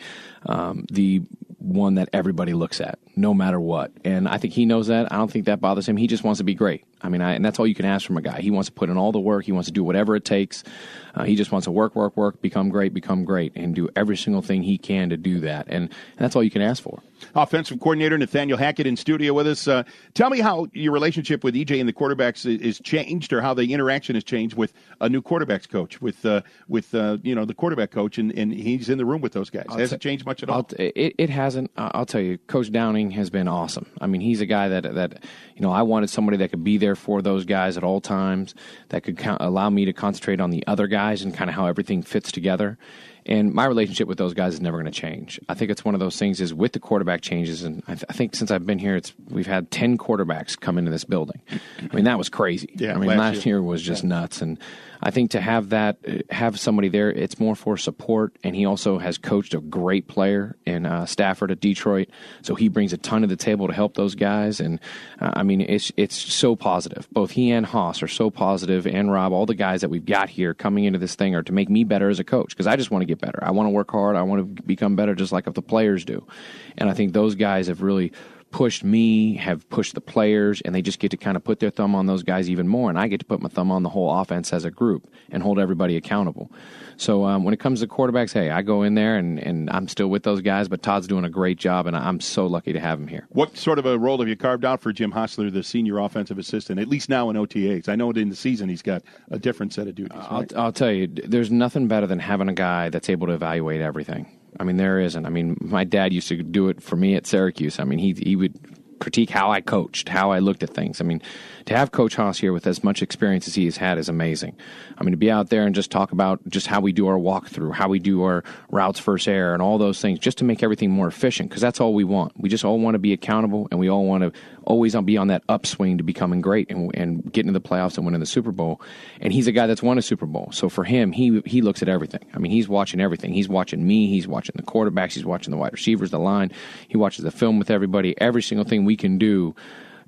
the one that everybody looks at, no matter what. And I think he knows that. I don't think that bothers him. He just wants to be great. I mean, and that's all you can ask from a guy. He wants to put in all the work. He wants to do whatever it takes. He just wants to work, become great, and do every single thing he can to do that. And that's all you can ask for. Offensive coordinator Nathaniel Hackett in studio with us. Tell me how your relationship with EJ and the quarterbacks is changed, or how the interaction has changed with a new quarterbacks coach, with the quarterback coach, and he's in the room with those guys. Has it changed much at all? It hasn't. I'll tell you, Coach Downing has been awesome. I mean, he's a guy that I wanted somebody that could be there for those guys at all times, that could allow me to concentrate on the other guys and kind of how everything fits together. And my relationship with those guys is never going to change. I think it's one of those things is with the quarterback changes, and I think since I've been here, we've had 10 quarterbacks come into this building. I mean, that was crazy. Yeah, I mean, last year was just nuts. And I think to have somebody there, it's more for support. And he also has coached a great player in Stafford at Detroit, so he brings a ton to the table to help those guys. And I mean, it's so positive. Both he and Haas are so positive, and Rob, all the guys that we've got here coming into this thing are to make me better as a coach, because I just want to get better. I want to work hard. I want to become better, just like if the players do. And I think those guys have really pushed me, have pushed the players, and they just get to kind of put their thumb on those guys even more. And I get to put my thumb on the whole offense as a group and hold everybody accountable. So when it comes to quarterbacks, hey, I go in there and I'm still with those guys, but Todd's doing a great job, and I'm so lucky to have him here. What sort of a role have you carved out for Jim Hostler, the senior offensive assistant, at least now in OTAs? I know in the season he's got a different set of duties. Right? I'll tell you, there's nothing better than having a guy that's able to evaluate everything. I mean, there isn't. I mean, my dad used to do it for me at Syracuse. I mean, he would critique how I coached, how I looked at things. I mean, to have Coach Haas here with as much experience as he has had is amazing. I mean, to be out there and just talk about just how we do our walkthrough, how we do our routes first air, and all those things, just to make everything more efficient, because that's all we want. We just all want to be accountable, and we all want to always be on that upswing to becoming great and get into the playoffs and winning the Super Bowl. And he's a guy that's won a Super Bowl. So for him, he looks at everything. I mean, he's watching everything. He's watching me. He's watching the quarterbacks. He's watching the wide receivers, the line. He watches the film with everybody. Every single thing we can do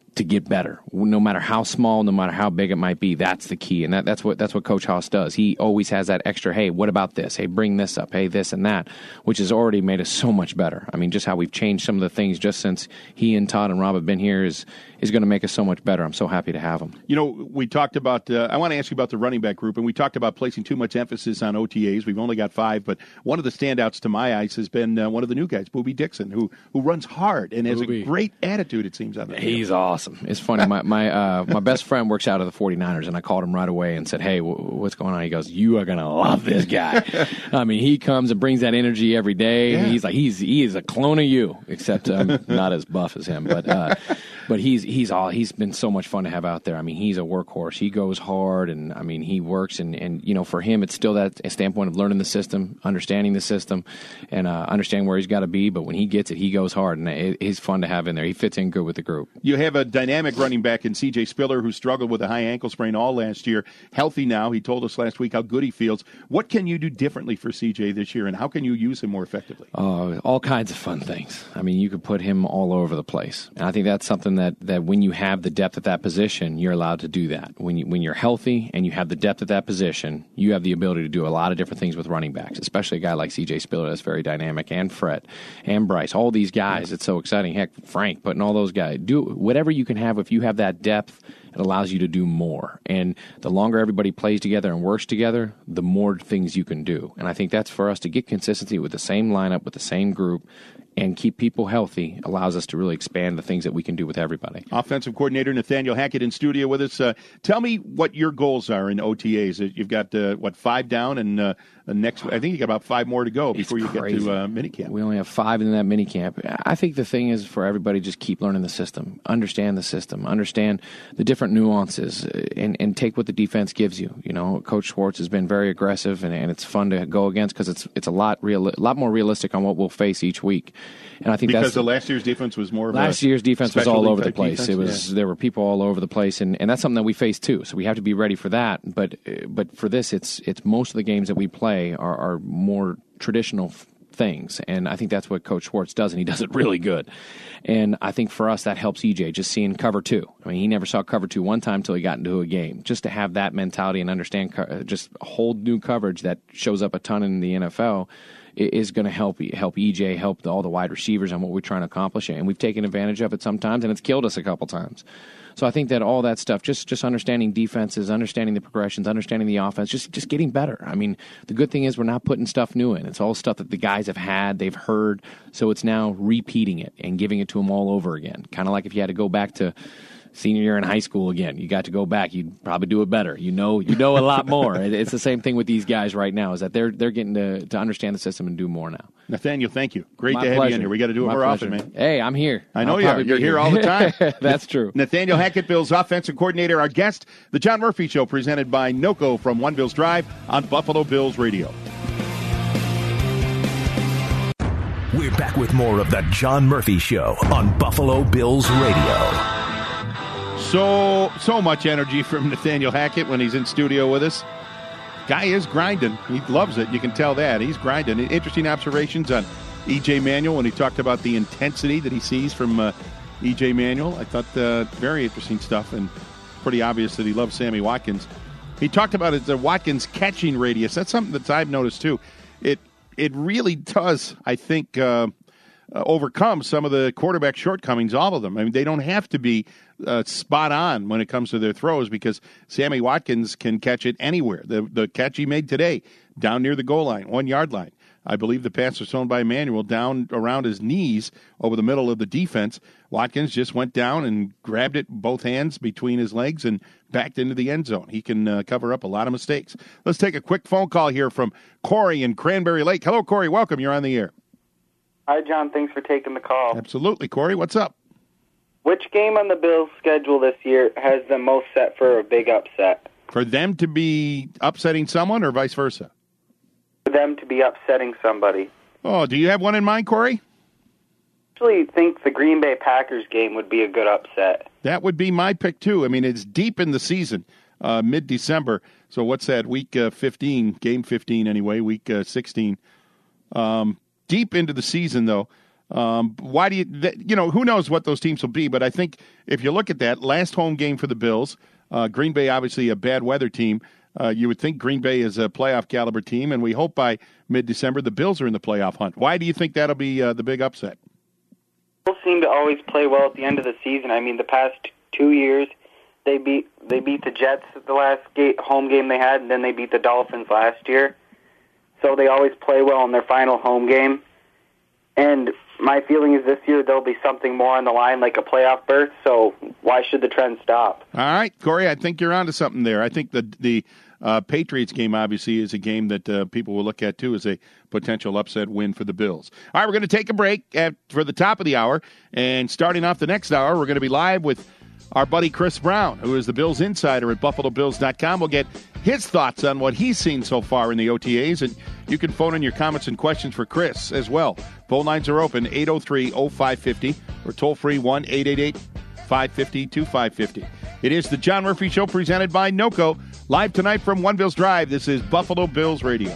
to get better. No matter how small, no matter how big it might be, that's the key. And that's what Coach Haas does. He always has that extra, hey, what about this? Hey, bring this up. Hey, this and that, which has already made us so much better. I mean, just how we've changed some of the things just since he and Todd and Rob have been here is going to make us so much better. I'm so happy to have him. You know, we talked about, I want to ask you about the running back group, and we talked about placing too much emphasis on OTAs. We've only got 5, but one of the standouts to my eyes has been one of the new guys, Boobie Dixon, who runs hard and has a great attitude, it seems, on the field. He's awesome. It's funny. My best friend works out of the 49ers, and I called him right away and said, hey, what's going on? He goes, you are going to love this guy. I mean, he comes and brings that energy every day. Yeah. He's like, he is a clone of you, except not as buff as him. But he's been so much fun to have out there. I mean, he's a workhorse. He goes hard, and I mean, he works, and you know, for him, it's still that standpoint of learning the system, understanding the system, and understanding where he's got to be. But when he gets it, he goes hard, and it's fun to have in there. He fits in good with the group. You have a dynamic running back in C.J. Spiller, who struggled with a high ankle sprain all last year. Healthy now. He told us last week how good he feels. What can you do differently for C.J. this year, and how can you use him more effectively? All kinds of fun things. I mean, you could put him all over the place, and I think that's something that when you have the depth at that position, you're allowed to do that. When you're healthy and you have the depth at that position, you have the ability to do a lot of different things with running backs, especially a guy like C.J. Spiller that's very dynamic, and Fred, and Bryce, all these guys. It's so exciting. Heck, Frank, putting all those guys. Do whatever you can have. If you have that depth, it allows you to do more. And the longer everybody plays together and works together, the more things you can do. And I think that's for us to get consistency with the same lineup, with the same group, and keep people healthy allows us to really expand the things that we can do with everybody. Offensive coordinator Nathaniel Hackett in studio with us. Tell me what your goals are in OTAs. You've got, 5 down, and next, I think you got about 5 more to go before you get to minicamp. We only have 5 in that minicamp. I think the thing is for everybody, just keep learning the system, understand the different nuances, and take what the defense gives you. You know, Coach Schwartz has been very aggressive, and it's fun to go against because it's a lot more realistic on what we'll face each week. And I think because the last year's defense was more of last year's defense was all over the place. There were people all over the place, and that's something that we face too. So we have to be ready for that. But for this, it's most of the games that we play are more traditional things, and I think that's what Coach Schwartz does, and he does it really good. And I think for us that helps EJ just seeing cover 2. I mean, he never saw cover 2 one time until he got into a game. Just to have that mentality and understand just a whole new coverage that shows up a ton in the NFL is going to help EJ, help all the wide receivers on what we're trying to accomplish. And we've taken advantage of it sometimes, and it's killed us a couple times. So I think that all that stuff, just understanding defenses, understanding the progressions, understanding the offense, just getting better. I mean, the good thing is we're not putting stuff new in. It's all stuff that the guys have had, they've heard. So it's now repeating it and giving it to them all over again. Kind of like if you had to go back to senior year in high school again, you got to go back, you'd probably do it better. You know a lot more. It's the same thing with these guys right now, is that they're getting to understand the system and do more now. Nathaniel, thank you. Great My to have pleasure. you in here. We got to do it more often, man. Hey, I'm here. I know you are. You're here all the time. That's true. Nathaniel Hackett, Bills offensive coordinator, our guest. The John Murphy Show, presented by NOCO from One Bills Drive on Buffalo Bills Radio. We're back with more of the John Murphy Show on Buffalo Bills Radio. So much energy from Nathaniel Hackett when he's in studio with us. Guy is grinding. He loves it. You can tell that. He's grinding. Interesting observations on E.J. Manuel when he talked about the intensity that he sees from E.J. Manuel. I thought very interesting stuff, and pretty obvious that he loves Sammy Watkins. He talked about the Watkins catching radius. That's something that I've noticed too. It really does, I think, overcome some of the quarterback shortcomings, all of them. I mean, they don't have to be spot on when it comes to their throws because Sammy Watkins can catch it anywhere. The catch he made today, down near the goal line, 1 yard line. I believe the pass was thrown by Emmanuel down around his knees over the middle of the defense. Watkins just went down and grabbed it both hands between his legs and backed into the end zone. He can cover up a lot of mistakes. Let's take a quick phone call here from Corey in Cranberry Lake. Hello, Corey. Welcome. You're on the air. Hi, John. Thanks for taking the call. Absolutely. Corey, what's up? Which game on the Bills' schedule this year has the most set for a big upset? For them to be upsetting someone or vice versa? For them to be upsetting somebody. Oh, do you have one in mind, Corey? I actually think the Green Bay Packers game would be a good upset. That would be my pick, too. I mean, it's deep in the season, mid-December. So what's that, week 15, game 15 anyway, week 16. Deep into the season, though, Why do who knows what those teams will be, but I think if you look at that, last home game for the Bills, Green Bay obviously a bad weather team. You would think Green Bay is a playoff caliber team, and we hope by mid-December the Bills are in the playoff hunt. Why do you think that'll be the big upset? Bills seem to always play well at the end of the season. I mean, the past 2 years, they beat the Jets at the last home game they had, and then they beat the Dolphins last year. So they always play well in their final home game. And my feeling is this year there'll be something more on the line, like a playoff berth, so why should the trend stop? All right, Corey, I think you're onto something there. I think the Patriots game, obviously, is a game that people will look at, too, as a potential upset win for the Bills. All right, we're going to take a break for the top of the hour, and starting off the next hour, we're going to be live with our buddy Chris Brown, who is the Bills insider at BuffaloBills.com. We'll get his thoughts on what he's seen so far in the OTAs, and you can phone in your comments and questions for Chris as well. Phone lines are open, 803-0550, or toll-free 1-888-550-2550. It is the John Murphy Show presented by NOCO. Live tonight from One Bills Drive, this is Buffalo Bills Radio.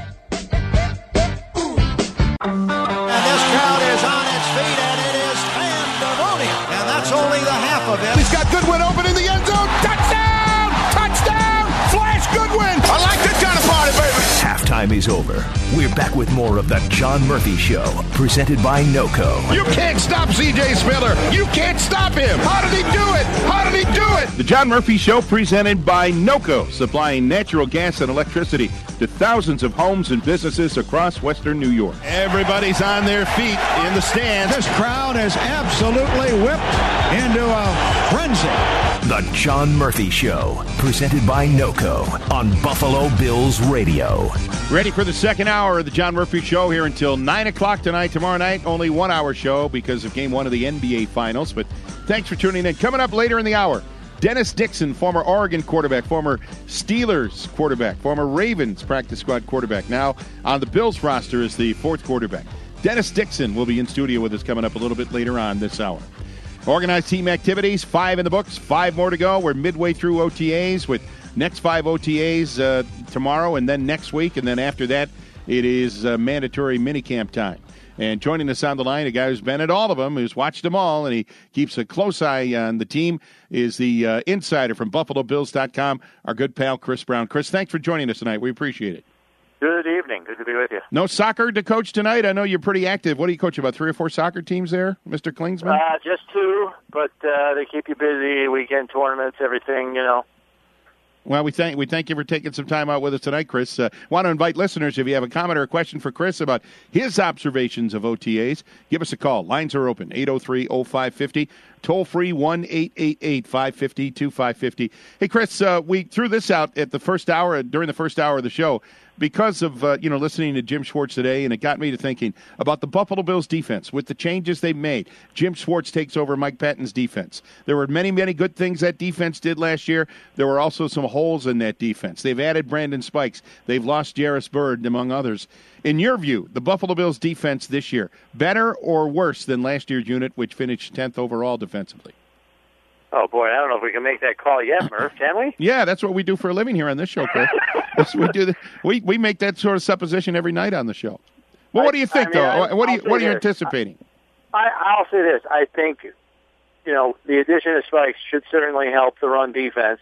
And this crowd is on its feet, and it is pandemonium. And that's only the half of it. He's got Goodwin open in the end zone. Touchdown! Touchdown! Flash Goodwin! I like this kind of party, baby. Halftime is over. We're back with more of the John Murphy Show, presented by NOCO. You can't stop C.J. Spiller. You can't stop him. How did he do it? How did he do it? The John Murphy Show presented by NOCO, supplying natural gas and electricity to thousands of homes and businesses across Western New York. Everybody's on their feet in the stands. This crowd is absolutely whipped into a frenzy. The John Murphy Show, presented by NOCO on Buffalo Bills Radio. Ready for the second hour of the John Murphy Show here until 9 o'clock tonight. Tomorrow night, only 1 hour show because of Game 1 of the NBA Finals. But thanks for tuning in. Coming up later in the hour, Dennis Dixon, former Oregon quarterback, former Steelers quarterback, former Ravens practice squad quarterback, now on the Bills roster as the fourth quarterback. Dennis Dixon will be in studio with us coming up a little bit later on this hour. Organized team activities, 5 in the books, 5 more to go. We're midway through OTAs with next 5 OTAs tomorrow and then next week. And then after that, it is mandatory minicamp time. And joining us on the line, a guy who's been at all of them, who's watched them all, and he keeps a close eye on the team, is the insider from BuffaloBills.com, our good pal Chris Brown. Chris, thanks for joining us tonight. We appreciate it. Good evening. Good to be with you. No soccer to coach tonight? I know you're pretty active. What do you coach, about 3 or 4 soccer teams there, Mr. Klingsman? Just 2, but they keep you busy, weekend tournaments, everything, you know. Well, we thank you for taking some time out with us tonight, Chris. Want to invite listeners, if you have a comment or a question for Chris about his observations of OTAs, give us a call. Lines are open, 803-0550. Toll-free, 1-888-550-2550. Hey, Chris, we threw this out at the first hour, during the first hour of the show, because of listening to Jim Schwartz today, and it got me to thinking about the Buffalo Bills defense. With the changes they've made, Jim Schwartz takes over Mike Patton's defense. There were many, many good things that defense did last year. There were also some holes in that defense. They've added Brandon Spikes. They've lost Jarris Byrd, among others. In your view, the Buffalo Bills defense this year, better or worse than last year's unit, which finished 10th overall defensively? Oh, boy, I don't know if we can make that call yet, Murph, can we? Yeah, that's what we do for a living here on this show, Chris. We make that sort of supposition every night on the show. Well, what do you think, though? What are you anticipating? I'll say this. I think, the addition of Spikes should certainly help the run defense.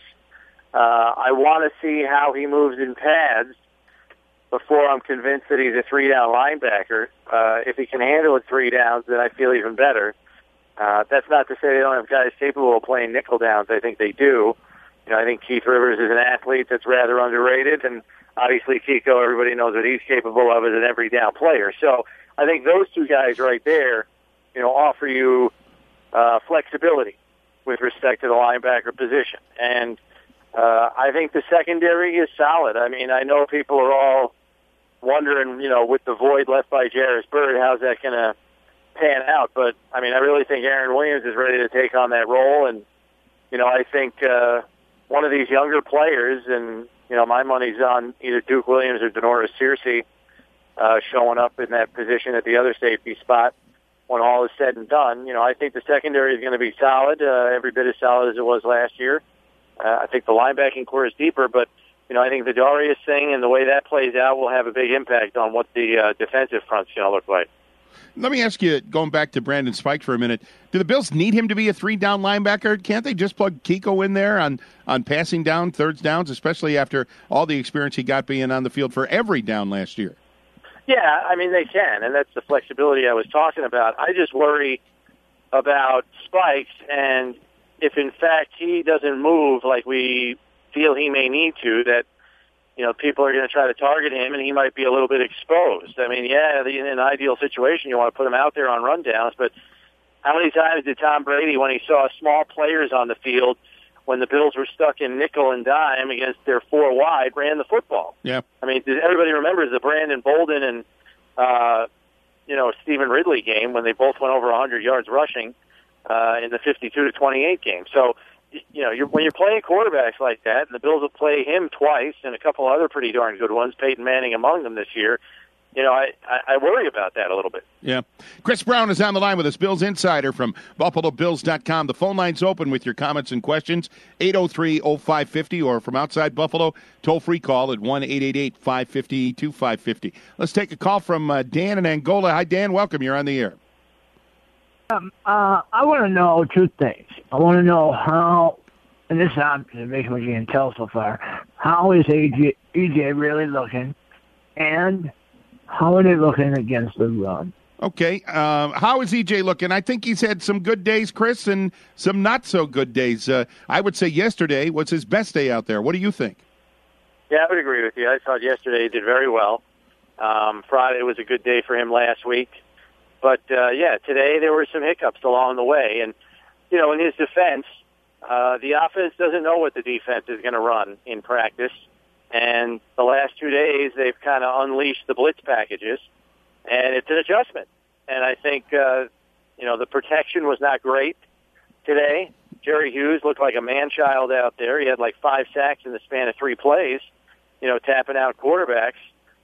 I want to see how he moves in pads before I'm convinced that he's a 3-down linebacker. If he can handle it 3 downs, then I feel even better. That's not to say they don't have guys capable of playing nickel downs. I think they do. I think Keith Rivers is an athlete that's rather underrated, and obviously Kiko, everybody knows what he's capable of as an every down player. So I think those 2 guys right there, offer you flexibility with respect to the linebacker position. And I think the secondary is solid. I mean, I know people are all wondering, with the void left by Jarris Byrd, how's that going to pan out? But, I mean, I really think Aaron Williams is ready to take on that role. And, I think one of these younger players, and, my money's on either Duke Williams or Denoris Searcy showing up in that position at the other safety spot when all is said and done. I think the secondary is going to be solid, every bit as solid as it was last year. I think the linebacking core is deeper, but, I think the Darius thing and the way that plays out will have a big impact on what the defensive front's going to look like. Let me ask you, going back to Brandon Spike for a minute, do the Bills need him to be a three-down linebacker? Can't they just plug Kiko in there on passing down, thirds downs, especially after all the experience he got being on the field for every down last year? Yeah, I mean, they can, and that's the flexibility I was talking about. I just worry about Spikes, and if, in fact, he doesn't move like we feel he may need to, that people are going to try to target him, and he might be a little bit exposed. I mean, yeah, in an ideal situation, you want to put him out there on rundowns, but how many times did Tom Brady, when he saw small players on the field, when the Bills were stuck in nickel and dime against their four wide, ran the football? Yeah. I mean, everybody remembers the Brandon Bolden and Stephen Ridley game when they both went over 100 yards rushing in the 52-28 game. So, when you're playing quarterbacks like that, and the Bills will play him twice and a couple other pretty darn good ones, Peyton Manning among them this year, I worry about that a little bit. Yeah. Chris Brown is on the line with us, Bills Insider from BuffaloBills.com. The phone line's open with your comments and questions, 803-0550, or from outside Buffalo, toll-free call at 1-888-550-2550. Let's take a call from Dan in Angola. Hi, Dan. Welcome. You're on the air. I want to know two things. I want to know how, and this is based on what you can tell so far, how is EJ really looking, and how are they looking against the run? Okay. How is EJ looking? I think he's had some good days, Chris, and some not so good days. I would say yesterday was his best day out there. What do you think? Yeah, I would agree with you. I thought yesterday he did very well. Friday was a good day for him last week. But, today there were some hiccups along the way. And, in his defense, the offense doesn't know what the defense is going to run in practice. And the last 2 days, they've kind of unleashed the blitz packages. And it's an adjustment. And I think, the protection was not great today. Jerry Hughes looked like a man-child out there. He had like 5 sacks in the span of 3 plays, tapping out quarterbacks.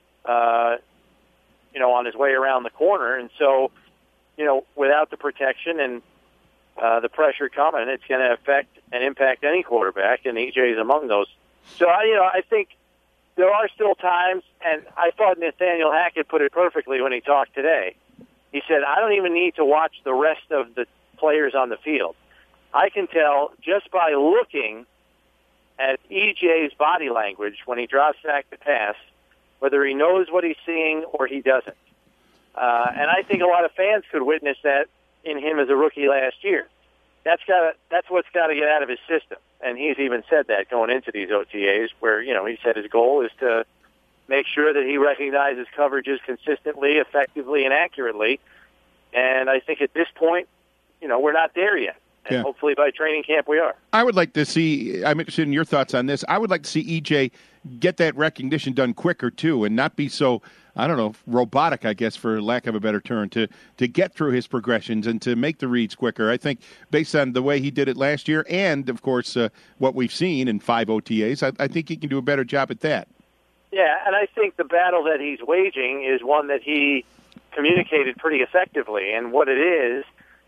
On his way around the corner. And so, without the protection and the pressure coming, it's going to affect and impact any quarterback, and EJ is among those. So, I think there are still times, and I thought Nathaniel Hackett put it perfectly when he talked today. He said, I don't even need to watch the rest of the players on the field. I can tell just by looking at EJ's body language when he drops back to pass whether he knows what he's seeing or he doesn't. And I think a lot of fans could witness that in him as a rookie last year. That's what's got to get out of his system. And he's even said that going into these OTAs where, he said his goal is to make sure that he recognizes coverages consistently, effectively, and accurately. And I think at this point, we're not there yet. And hopefully by training camp we are. I would like to see, I'm interested in your thoughts on this, I would like to see EJ get that recognition done quicker, too, and not be so, robotic, I guess, for lack of a better term, to get through his progressions and to make the reads quicker. I think based on the way he did it last year and, of course, what we've seen in 5 OTAs, I think he can do a better job at that. Yeah, and I think the battle that he's waging is one that he communicated pretty effectively. And what it is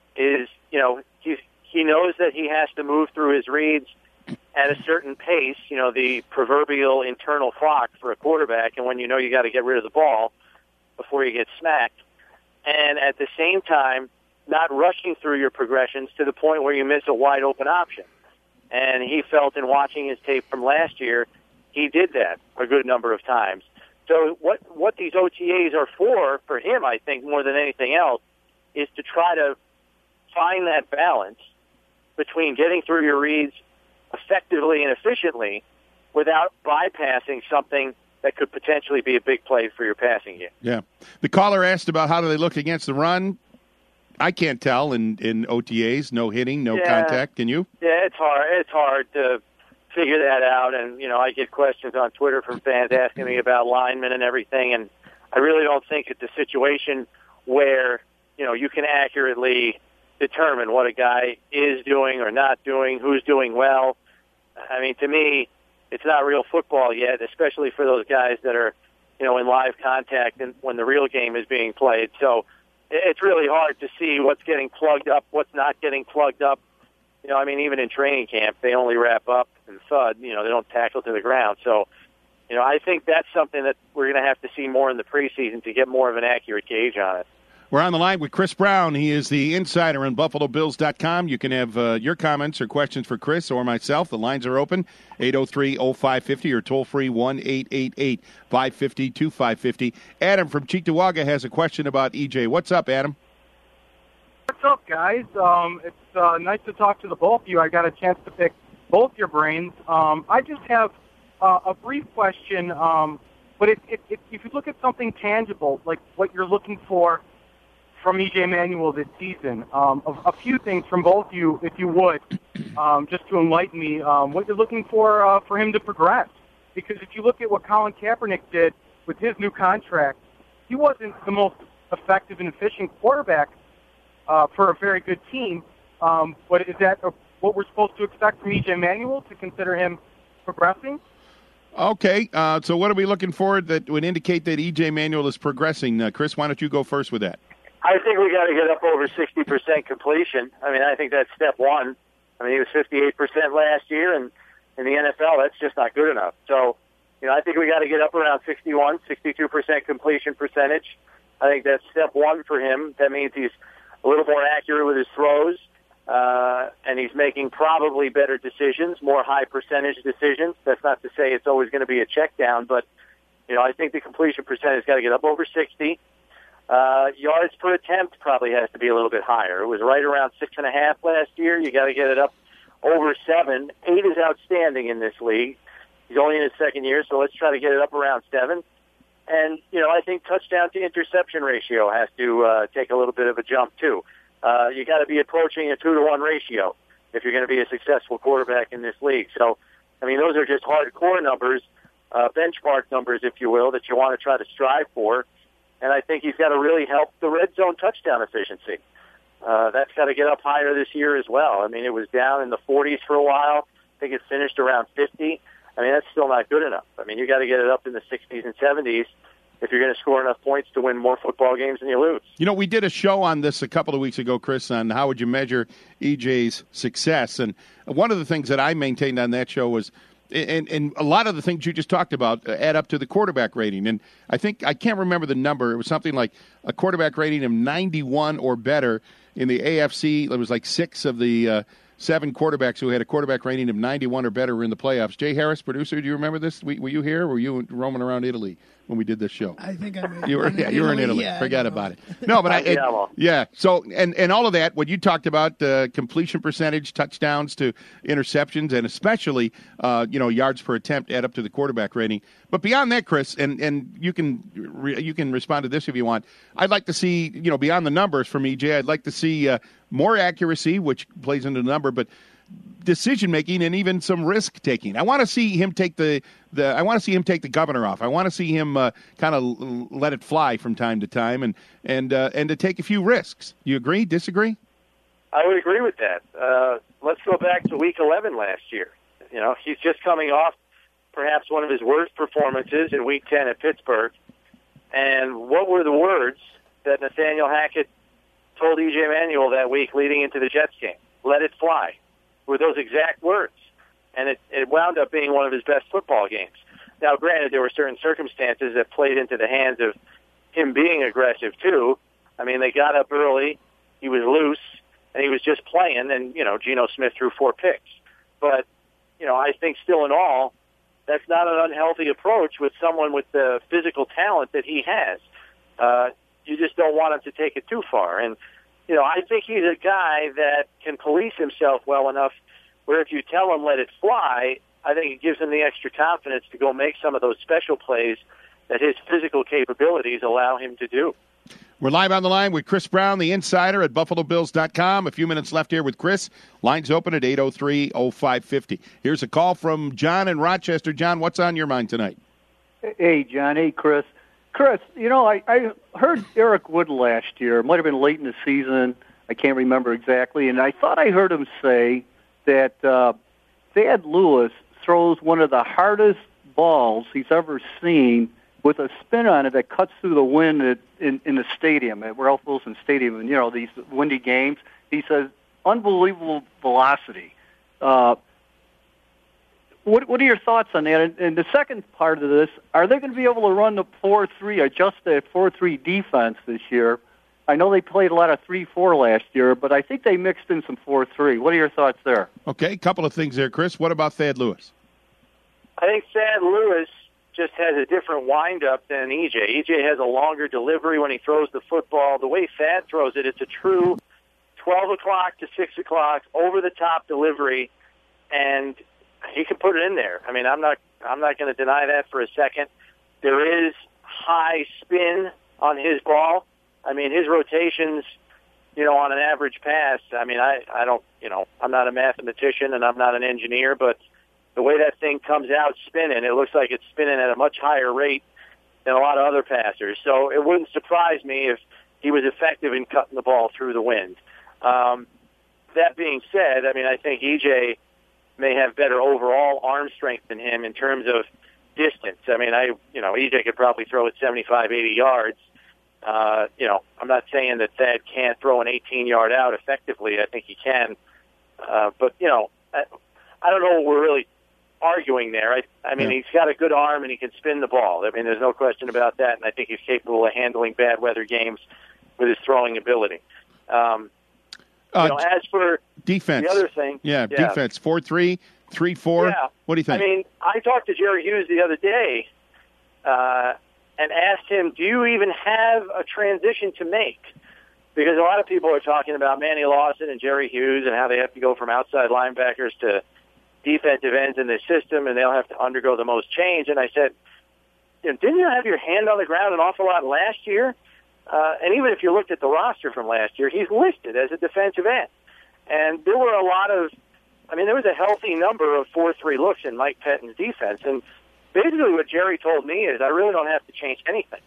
he knows that he has to move through his reads at a certain pace, the proverbial internal clock for a quarterback, and when you got to get rid of the ball before you get smacked. And at the same time, not rushing through your progressions to the point where you miss a wide-open option. And he felt in watching his tape from last year, he did that a good number of times. So what these OTAs are for him, I think, more than anything else, is to try to find that balance between getting through your reads effectively and efficiently without bypassing something that could potentially be a big play for your passing game. Yeah. The caller asked about how do they look against the run. I can't tell in OTAs, no hitting, no contact. Can you? Yeah, it's hard. It's hard to figure that out. And, I get questions on Twitter from fans asking me about linemen and everything. And I really don't think it's a situation where, you can accurately determine what a guy is doing or not doing, who's doing well. I mean, to me, it's not real football yet, especially for those guys that are, in live contact and when the real game is being played. So it's really hard to see what's getting plugged up, what's not getting plugged up. Even in training camp, they only wrap up and thud. They don't tackle to the ground. So, I think that's something that we're going to have to see more in the preseason to get more of an accurate gauge on it. We're on the line with Chris Brown. He is the insider on BuffaloBills.com. You can have your comments or questions for Chris or myself. The lines are open, 803-0550 or toll-free 1-888-550-2550. Adam from Cheektowaga has a question about EJ. What's up, Adam? What's up, guys? It's nice to talk to the both of you. I got a chance to pick both your brains. I just have a brief question, but if you look at something tangible, like what you're looking for from EJ Manuel this season, a few things from both of you, if you would, just to enlighten me, what you're looking for him to progress. Because if you look at what Colin Kaepernick did with his new contract, he wasn't the most effective and efficient quarterback for a very good team. But is that what we're supposed to expect from EJ Manuel, to consider him progressing? Okay, so what are we looking for that would indicate that EJ Manuel is progressing? Chris, why don't you go first with that? I think we got to get up over 60% completion. I mean, I think that's step one. I mean, he was 58% last year, and in the NFL, that's just not good enough. So, I think we got to get up around 61, 62% completion percentage. I think that's step one for him. That means he's a little more accurate with his throws, and he's making probably better decisions, more high percentage decisions. That's not to say it's always going to be a check down, but, I think the completion percentage has got to get up over 60. Yards per attempt probably has to be a little bit higher. It was right around 6.5 last year. You got to get it up over 7. 8 is outstanding in this league. He's only in his second year, so let's try to get it up around 7. And, I think touchdown to interception ratio has to take a little bit of a jump, too. You got to be approaching a 2-to-1 ratio if you're going to be a successful quarterback in this league. So, I mean, those are just hardcore numbers, benchmark numbers, if you will, that you want to try to strive for. And I think he's got to really help the red zone touchdown efficiency. That's got to get up higher this year as well. I mean, it was down in the 40s for a while. I think it finished around 50. I mean, that's still not good enough. I mean, you got to get it up in the 60s and 70s if you're going to score enough points to win more football games than you lose. We did a show on this a couple of weeks ago, Chris, on how would you measure EJ's success. And one of the things that I maintained on that show was, and a lot of the things you just talked about add up to the quarterback rating. And I can't remember the number. It was something like a quarterback rating of 91 or better in the AFC. There was like 6 of the 7 quarterbacks who had a quarterback rating of 91 or better were in the playoffs. Jay Harris, producer, do you remember this? Were you here, or were you roaming around Italy when we did this show? I think I you were in Italy. Yeah, forget about it. No, but yeah. So and all of that, what you talked about, completion percentage, touchdowns to interceptions, and especially yards per attempt add up to the quarterback rating. But beyond that, Chris, and you can respond to this if you want. I'd like to see beyond the numbers from EJ. I'd like to see more accuracy, which plays into the number, but decision making and even some risk taking. I want to see him take the governor off. I want to see him kind of let it fly from time to time and to take a few risks. You agree? Disagree? I would agree with that. Let's go back to Week 11 last year. He's just coming off perhaps one of his worst performances in Week 10 at Pittsburgh. And what were the words that Nathaniel Hackett told EJ Manuel that week leading into the Jets game? Let it fly. Were those exact words. And it wound up being one of his best football games. Now, granted, there were certain circumstances that played into the hands of him being aggressive, too. I mean, they got up early, he was loose, and he was just playing, and, Geno Smith threw 4 picks. But, I think still in all, that's not an unhealthy approach with someone with the physical talent that he has. You just don't want him to take it too far. And, I think he's a guy that can police himself well enough where if you tell him let it fly, I think it gives him the extra confidence to go make some of those special plays that his physical capabilities allow him to do. We're live on the line with Chris Brown, the insider at BuffaloBills.com. A few minutes left here with Chris. Lines open at 803-0550. Here's a call from John in Rochester. John, what's on your mind tonight? Hey, John. Hey, Chris. Chris, I heard Eric Wood last year. It might have been late in the season. I can't remember exactly. And I thought I heard him say that Thad Lewis throws one of the hardest balls he's ever seen with a spin on it that cuts through the wind in the stadium, at Ralph Wilson Stadium, and, these windy games. He says, unbelievable velocity. What are your thoughts on that? And the second part of this, are they going to be able to run the 4-3, adjust the 4-3 defense this year? I know they played a lot of 3-4 last year, but I think they mixed in some 4-3. What are your thoughts there? Okay, a couple of things there, Chris. What about Thad Lewis? I think Thad Lewis just has a different windup than EJ. EJ has a longer delivery when he throws the football. The way Thad throws it, it's a true 12 o'clock to 6 o'clock over-the-top delivery, and he can put it in there. I mean, I'm not going to deny that for a second. There is high spin on his ball. I mean, his rotations, on an average pass, I mean, I don't, I'm not a mathematician and I'm not an engineer, but the way that thing comes out spinning, it looks like it's spinning at a much higher rate than a lot of other passers. So it wouldn't surprise me if he was effective in cutting the ball through the wind. That being said, I mean, I think EJ may have better overall arm strength than him in terms of distance. I mean, EJ could probably throw it 75, 80 yards. I'm not saying that Thad can't throw an 18-yard out effectively. I think he can. But, I don't know what we're really arguing there. I mean, he's got a good arm and he can spin the ball. I mean, there's no question about that, and I think he's capable of handling bad weather games with his throwing ability. As for defense, the other thing. Defense, 4-3, 3-4. Yeah. What do you think? I mean, I talked to Jerry Hughes the other day and asked him, do you even have a transition to make? Because a lot of people are talking about Manny Lawson and Jerry Hughes and how they have to go from outside linebackers to defensive ends in this system, and they'll have to undergo the most change. And I said, didn't you have your hand on the ground an awful lot last year? And even if you looked at the roster from last year, he's listed as a defensive end. And there were there was a healthy number of 4-3 looks in Mike Pettine's defense. And basically what Jerry told me is I really don't have to change anything.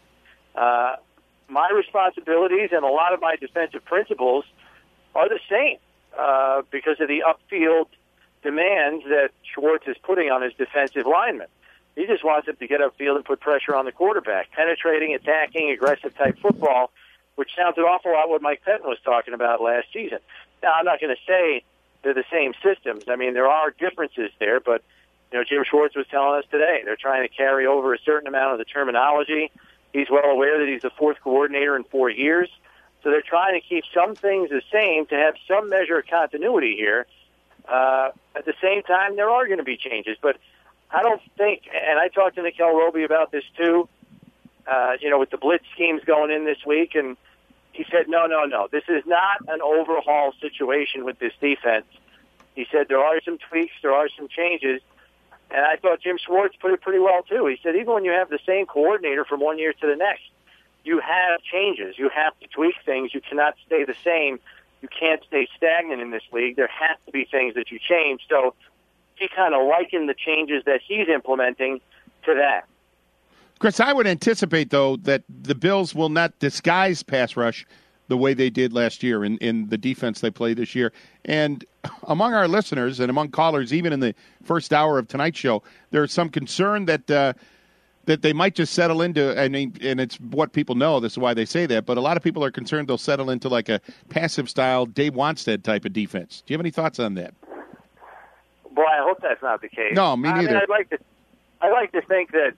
My responsibilities and a lot of my defensive principles are the same because of the upfield demands that Schwartz is putting on his defensive linemen. He just wants them to get upfield and put pressure on the quarterback, penetrating, attacking, aggressive type football, which sounds an awful lot what Mike Pettine was talking about last season. Now, I'm not going to say they're the same systems. I mean, there are differences there, but Jim Schwartz was telling us today they're trying to carry over a certain amount of the terminology. He's well aware that he's the fourth coordinator in 4 years, so they're trying to keep some things the same to have some measure of continuity here. At the same time, there are going to be changes, but I don't think, and I talked to Nickel Roby about this too, with the blitz schemes going in this week, and he said, no, this is not an overhaul situation with this defense. He said there are some tweaks, there are some changes, and I thought Jim Schwartz put it pretty well too. He said even when you have the same coordinator from one year to the next, you have changes. You have to tweak things. You cannot stay the same. You can't stay stagnant in this league. There have to be things that you change. So he kind of likened the changes that he's implementing to that. Chris, I would anticipate, though, that the Bills will not disguise pass rush the way they did last year in the defense they played this year. And among our listeners and among callers, even in the first hour of tonight's show, there's some concern that that they might just settle into, and it's what people know, this is why they say that, but a lot of people are concerned they'll settle into like a passive-style Dave Wanstead type of defense. Do you have any thoughts on that? Boy, I hope that's not the case. No, me neither. I mean, I'd like to think that,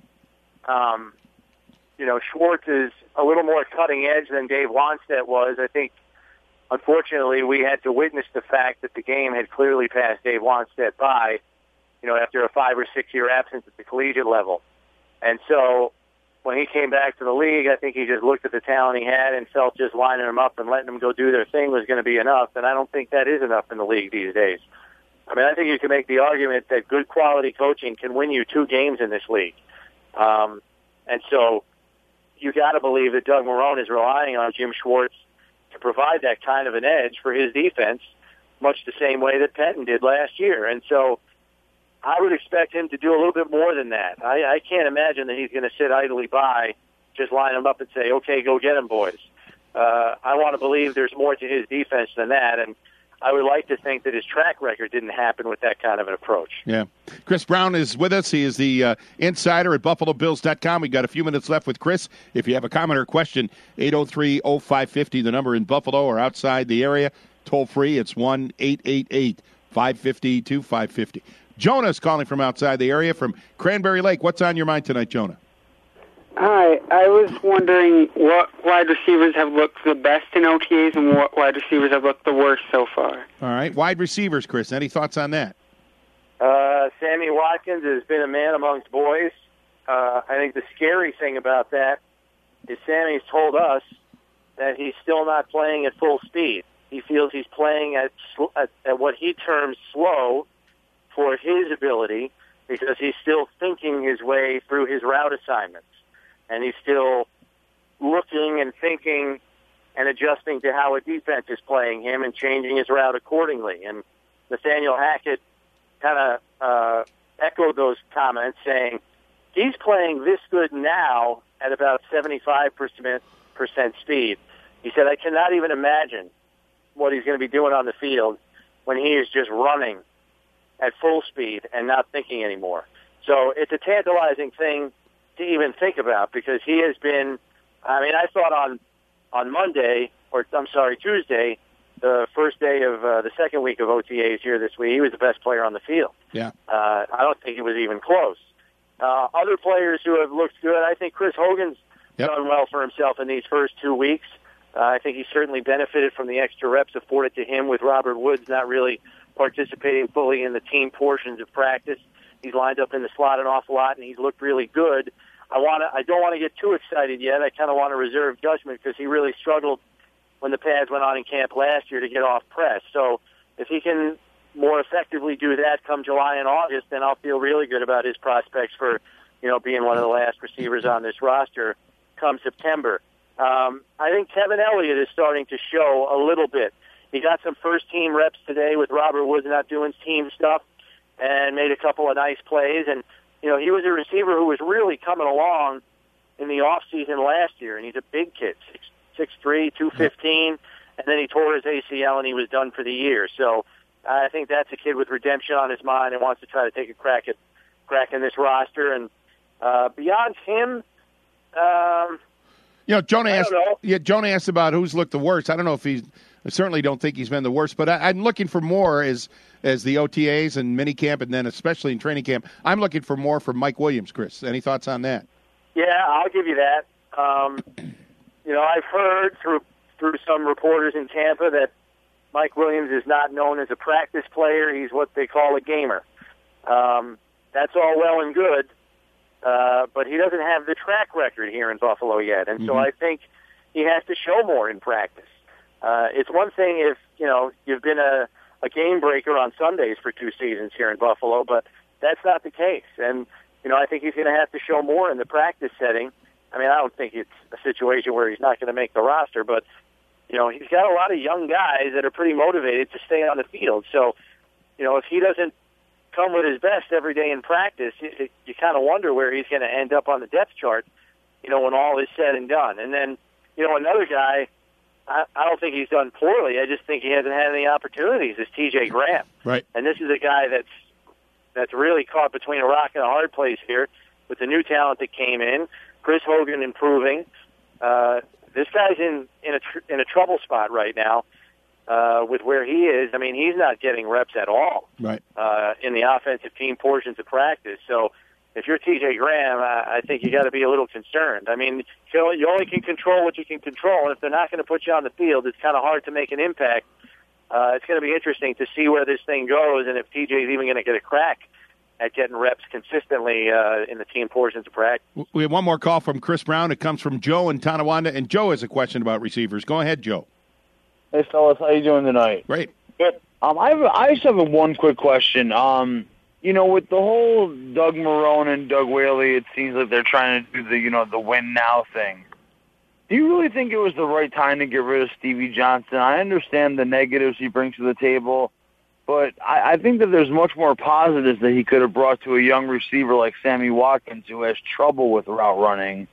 Schwartz is a little more cutting edge than Dave Wanstead was. I think, unfortunately, we had to witness the fact that the game had clearly passed Dave Wanstead by, after a 5 or 6 year absence at the collegiate level. And so when he came back to the league, I think he just looked at the talent he had and felt just lining them up and letting them go do their thing was going to be enough. And I don't think that is enough in the league these days. I mean, I think you can make the argument that good quality coaching can win you 2 games in this league. And so you got to believe that Doug Marrone is relying on Jim Schwartz to provide that kind of an edge for his defense, much the same way that Pettin did last year. And so I would expect him to do a little bit more than that. I can't imagine that he's going to sit idly by, just line them up and say, okay, go get them, boys. I want to believe there's more to his defense than that, and I would like to think that his track record didn't happen with that kind of an approach. Yeah. Chris Brown is with us. He is the insider at BuffaloBills.com. We've got a few minutes left with Chris. If you have a comment or question, 803-0550, the number in Buffalo or outside the area. Toll free, it's 1-888-550-2550. Jonah's calling from outside the area from Cranberry Lake. What's on your mind tonight, Jonah? Hi, I was wondering what wide receivers have looked the best in OTAs and what wide receivers have looked the worst so far. All right, wide receivers, Chris. Any thoughts on that? Sammy Watkins has been a man amongst boys. I think the scary thing about that is Sammy's told us that he's still not playing at full speed. He feels he's playing at what he terms slow for his ability because he's still thinking his way through his route assignments. And he's still looking and thinking and adjusting to how a defense is playing him and changing his route accordingly. And Nathaniel Hackett kind of echoed those comments, saying he's playing this good now at about 75% speed. He said, I cannot even imagine what he's going to be doing on the field when he is just running at full speed and not thinking anymore. So it's a tantalizing thing to even think about because he has been, I thought on Monday, Tuesday, the first day of the second week of OTAs here this week, he was the best player on the field. Yeah. I don't think it was even close. Other players who have looked good, I think Chris Hogan's done well for himself in these first 2 weeks. I think he certainly benefited from the extra reps afforded to him with Robert Woods not really participating fully in the team portions of practice. He's lined up in the slot an awful lot, and he's looked really good. I don't want to get too excited yet. I kind of want to reserve judgment because he really struggled when the pads went on in camp last year to get off press. So if he can more effectively do that come July and August, then I'll feel really good about his prospects for, being one of the last receivers on this roster come September. I think Kevin Elliott is starting to show a little bit. He got some first-team reps today with Robert Woods not doing team stuff and made a couple of nice plays. And, he was a receiver who was really coming along in the offseason last year, and he's a big kid, 6'3", 215, and then he tore his ACL and he was done for the year. So I think that's a kid with redemption on his mind and wants to try to take a crack in this roster. And beyond him, Jonah asked about who's looked the worst. I don't know if I certainly don't think he's been the worst, but I'm looking for more as the OTAs and minicamp and then especially in training camp. I'm looking for more from Mike Williams, Chris. Any thoughts on that? Yeah, I'll give you that. I've heard through some reporters in Tampa that Mike Williams is not known as a practice player. He's what they call a gamer. That's all well and good, but he doesn't have the track record here in Buffalo yet. And so I think he has to show more in practice. It's one thing if, you've been a game breaker on Sundays for 2 seasons here in Buffalo, but that's not the case. And, I think he's going to have to show more in the practice setting. I don't think it's a situation where he's not going to make the roster, but, he's got a lot of young guys that are pretty motivated to stay on the field. So, if he doesn't come with his best every day in practice, you kind of wonder where he's going to end up on the depth chart, when all is said and done. And then, another guy, I don't think he's done poorly. I just think he hasn't had any opportunities is TJ Graham. Right. And this is a guy that's really caught between a rock and a hard place here with the new talent that came in. Chris Hogan improving. This guy's in a trouble spot right now with where he is. He's not getting reps at all in the offensive team portions of practice. So if you're TJ Graham, I think you got to be a little concerned. You only can control what you can control, and if they're not going to put you on the field, it's kind of hard to make an impact. It's going to be interesting to see where this thing goes and if TJ's even going to get a crack at getting reps consistently in the team portions of practice. We have one more call from Chris Brown. It comes from Joe in Tonawanda, and Joe has a question about receivers. Go ahead, Joe. Hey, fellas. How you doing tonight? Great. Good. I just have one quick question. With the whole Doug Marrone and Doug Whaley, it seems like they're trying to do the win now thing. Do you really think it was the right time to get rid of Stevie Johnson? I understand the negatives he brings to the table, but I think that there's much more positives that he could have brought to a young receiver like Sammy Watkins who has trouble with route running.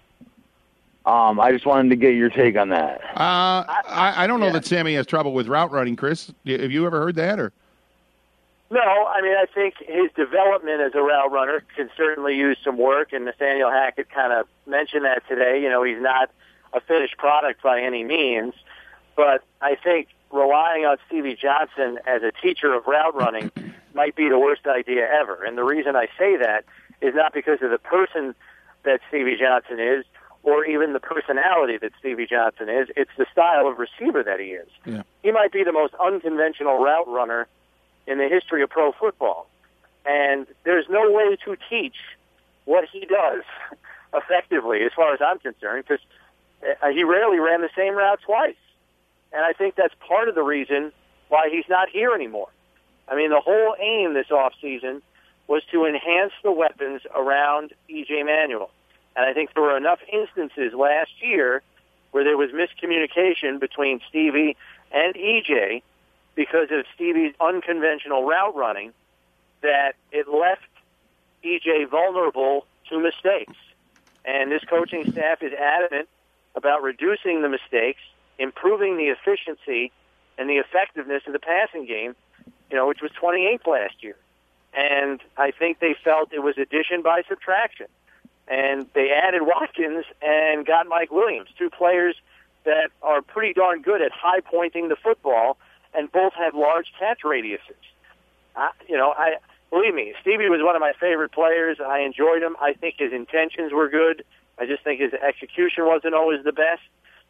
I just wanted to get your take on that. I don't know that Sammy has trouble with route running, Chris. Have you ever heard that? Or No, I think his development as a route runner can certainly use some work, and Nathaniel Hackett kind of mentioned that today. He's not a finished product by any means, but I think relying on Stevie Johnson as a teacher of route running might be the worst idea ever. And the reason I say that is not because of the person that Stevie Johnson is, or even the personality that Stevie Johnson is. It's the style of receiver that he is. Yeah. He might be the most unconventional route runner in the history of pro football. And there's no way to teach what he does effectively, as far as I'm concerned, because he rarely ran the same route twice. And I think that's part of the reason why he's not here anymore. I mean, the whole aim this offseason was to enhance the weapons around E.J. Manuel. And I think there were enough instances last year where there was miscommunication between Stevie and E.J. because of Stevie's unconventional route running that it left E.J. vulnerable to mistakes. And this coaching staff is adamant about reducing the mistakes, improving the efficiency and the effectiveness of the passing game, which was 28th last year. And I think they felt it was addition by subtraction. And they added Watkins and got Mike Williams, two players that are pretty darn good at high-pointing the football, and both have large catch radiuses. Believe me, Stevie was one of my favorite players. I enjoyed him. I think his intentions were good. I just think his execution wasn't always the best.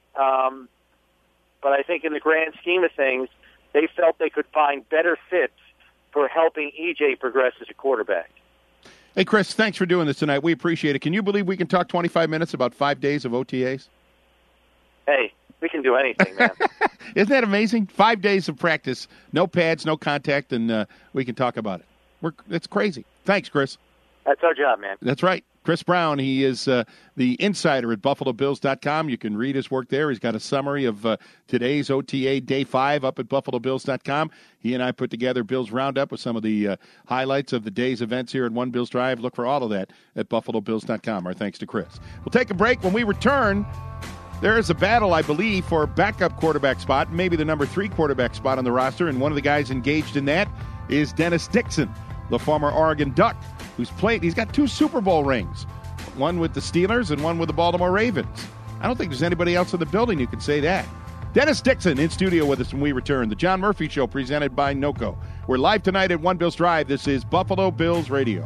But I think in the grand scheme of things, they felt they could find better fits for helping E.J. progress as a quarterback. Hey, Chris, thanks for doing this tonight. We appreciate it. Can you believe we can talk 25 minutes about 5 days of OTAs? Hey, we can do anything, man. Isn't that amazing? 5 days of practice, no pads, no contact, and we can talk about it. It's crazy. Thanks, Chris. That's our job, man. That's right. Chris Brown, he is the insider at BuffaloBills.com. You can read his work there. He's got a summary of today's OTA Day 5 up at BuffaloBills.com. He and I put together Bills Roundup with some of the highlights of the day's events here at One Bills Drive. Look for all of that at BuffaloBills.com. Our thanks to Chris. We'll take a break. When we return, there is a battle, I believe, for a backup quarterback spot, maybe the number 3 quarterback spot on the roster, and one of the guys engaged in that is Dennis Dixon, the former Oregon Duck, he's got 2 Super Bowl rings, one with the Steelers and one with the Baltimore Ravens. I don't think there's anybody else in the building who can say that. Dennis Dixon in studio with us when we return. The John Murphy Show presented by NOCO. We're live tonight at One Bills Drive. This is Buffalo Bills Radio.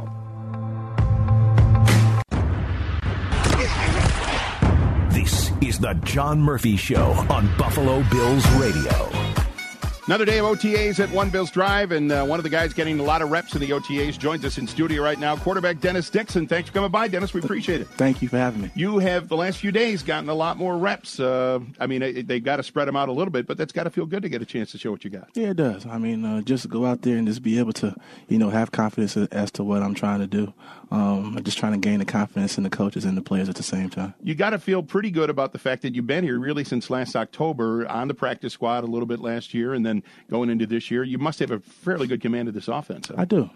This is the John Murphy Show on Buffalo Bills Radio. Another day of OTAs at One Bills Drive, and one of the guys getting a lot of reps in the OTAs joins us in studio right now, quarterback Dennis Dixon. Thanks for coming by, Dennis. We appreciate it. Thank you for having me. You have, the last few days, gotten a lot more reps. They've got to spread them out a little bit, but that's got to feel good to get a chance to show what you got. Yeah, it does. I mean, just go out there and just be able to, have confidence as to what I'm trying to do. I'm just trying to gain the confidence in the coaches and the players at the same time. You got to feel pretty good about the fact that you've been here really since last October, on the practice squad a little bit last year, and then going into this year. You must have a fairly good command of this offense. Huh? I do.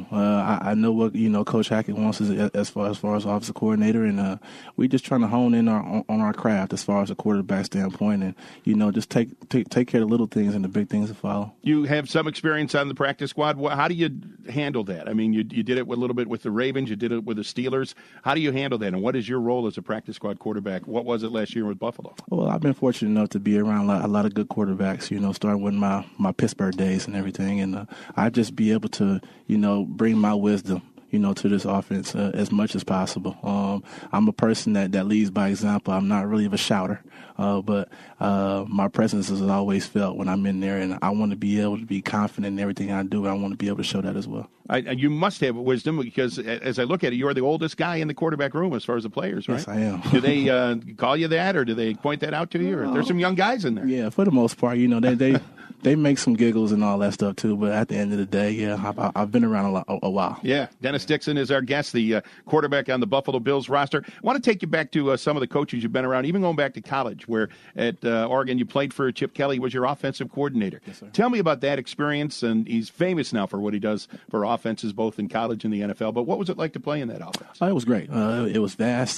I know what Coach Hackett wants as far as offensive coordinator, and we just trying to hone in on our craft as far as a quarterback standpoint, and just take care of the little things and the big things to follow. You have some experience on the practice squad. How do you handle that? I mean, you did it a little bit with the Ravens. You did it with the Steelers. How do you handle that? And what is your role as a practice squad quarterback? What was it last year with Buffalo? Well, I've been fortunate enough to be around a lot of good quarterbacks, starting with my Pittsburgh days and everything. And I just be able to, bring my wisdom, to this offense as much as possible. I'm a person that leads by example. I'm not really of a shouter, but my presence is always felt when I'm in there, and I want to be able to be confident in everything I do. I want to be able to show that as well. You must have wisdom because, as I look at it, you're the oldest guy in the quarterback room as far as the players, right? Yes, I am. Do they call you that, or do they point that out to you? Or there's some young guys in there. Yeah, for the most part, they make some giggles and all that stuff too. But at the end of the day, yeah, I've been around a while. Yeah, Dennis Dixon is our guest, the quarterback on the Buffalo Bills roster. I want to take you back to some of the coaches you've been around, even going back to college, where at Oregon you played for Chip Kelly, was your offensive coordinator. Yes, sir. Tell me about that experience, and he's famous now for what he does for offenses, both in college and the NFL. But what was it like to play in that offense? It was great. It was vast.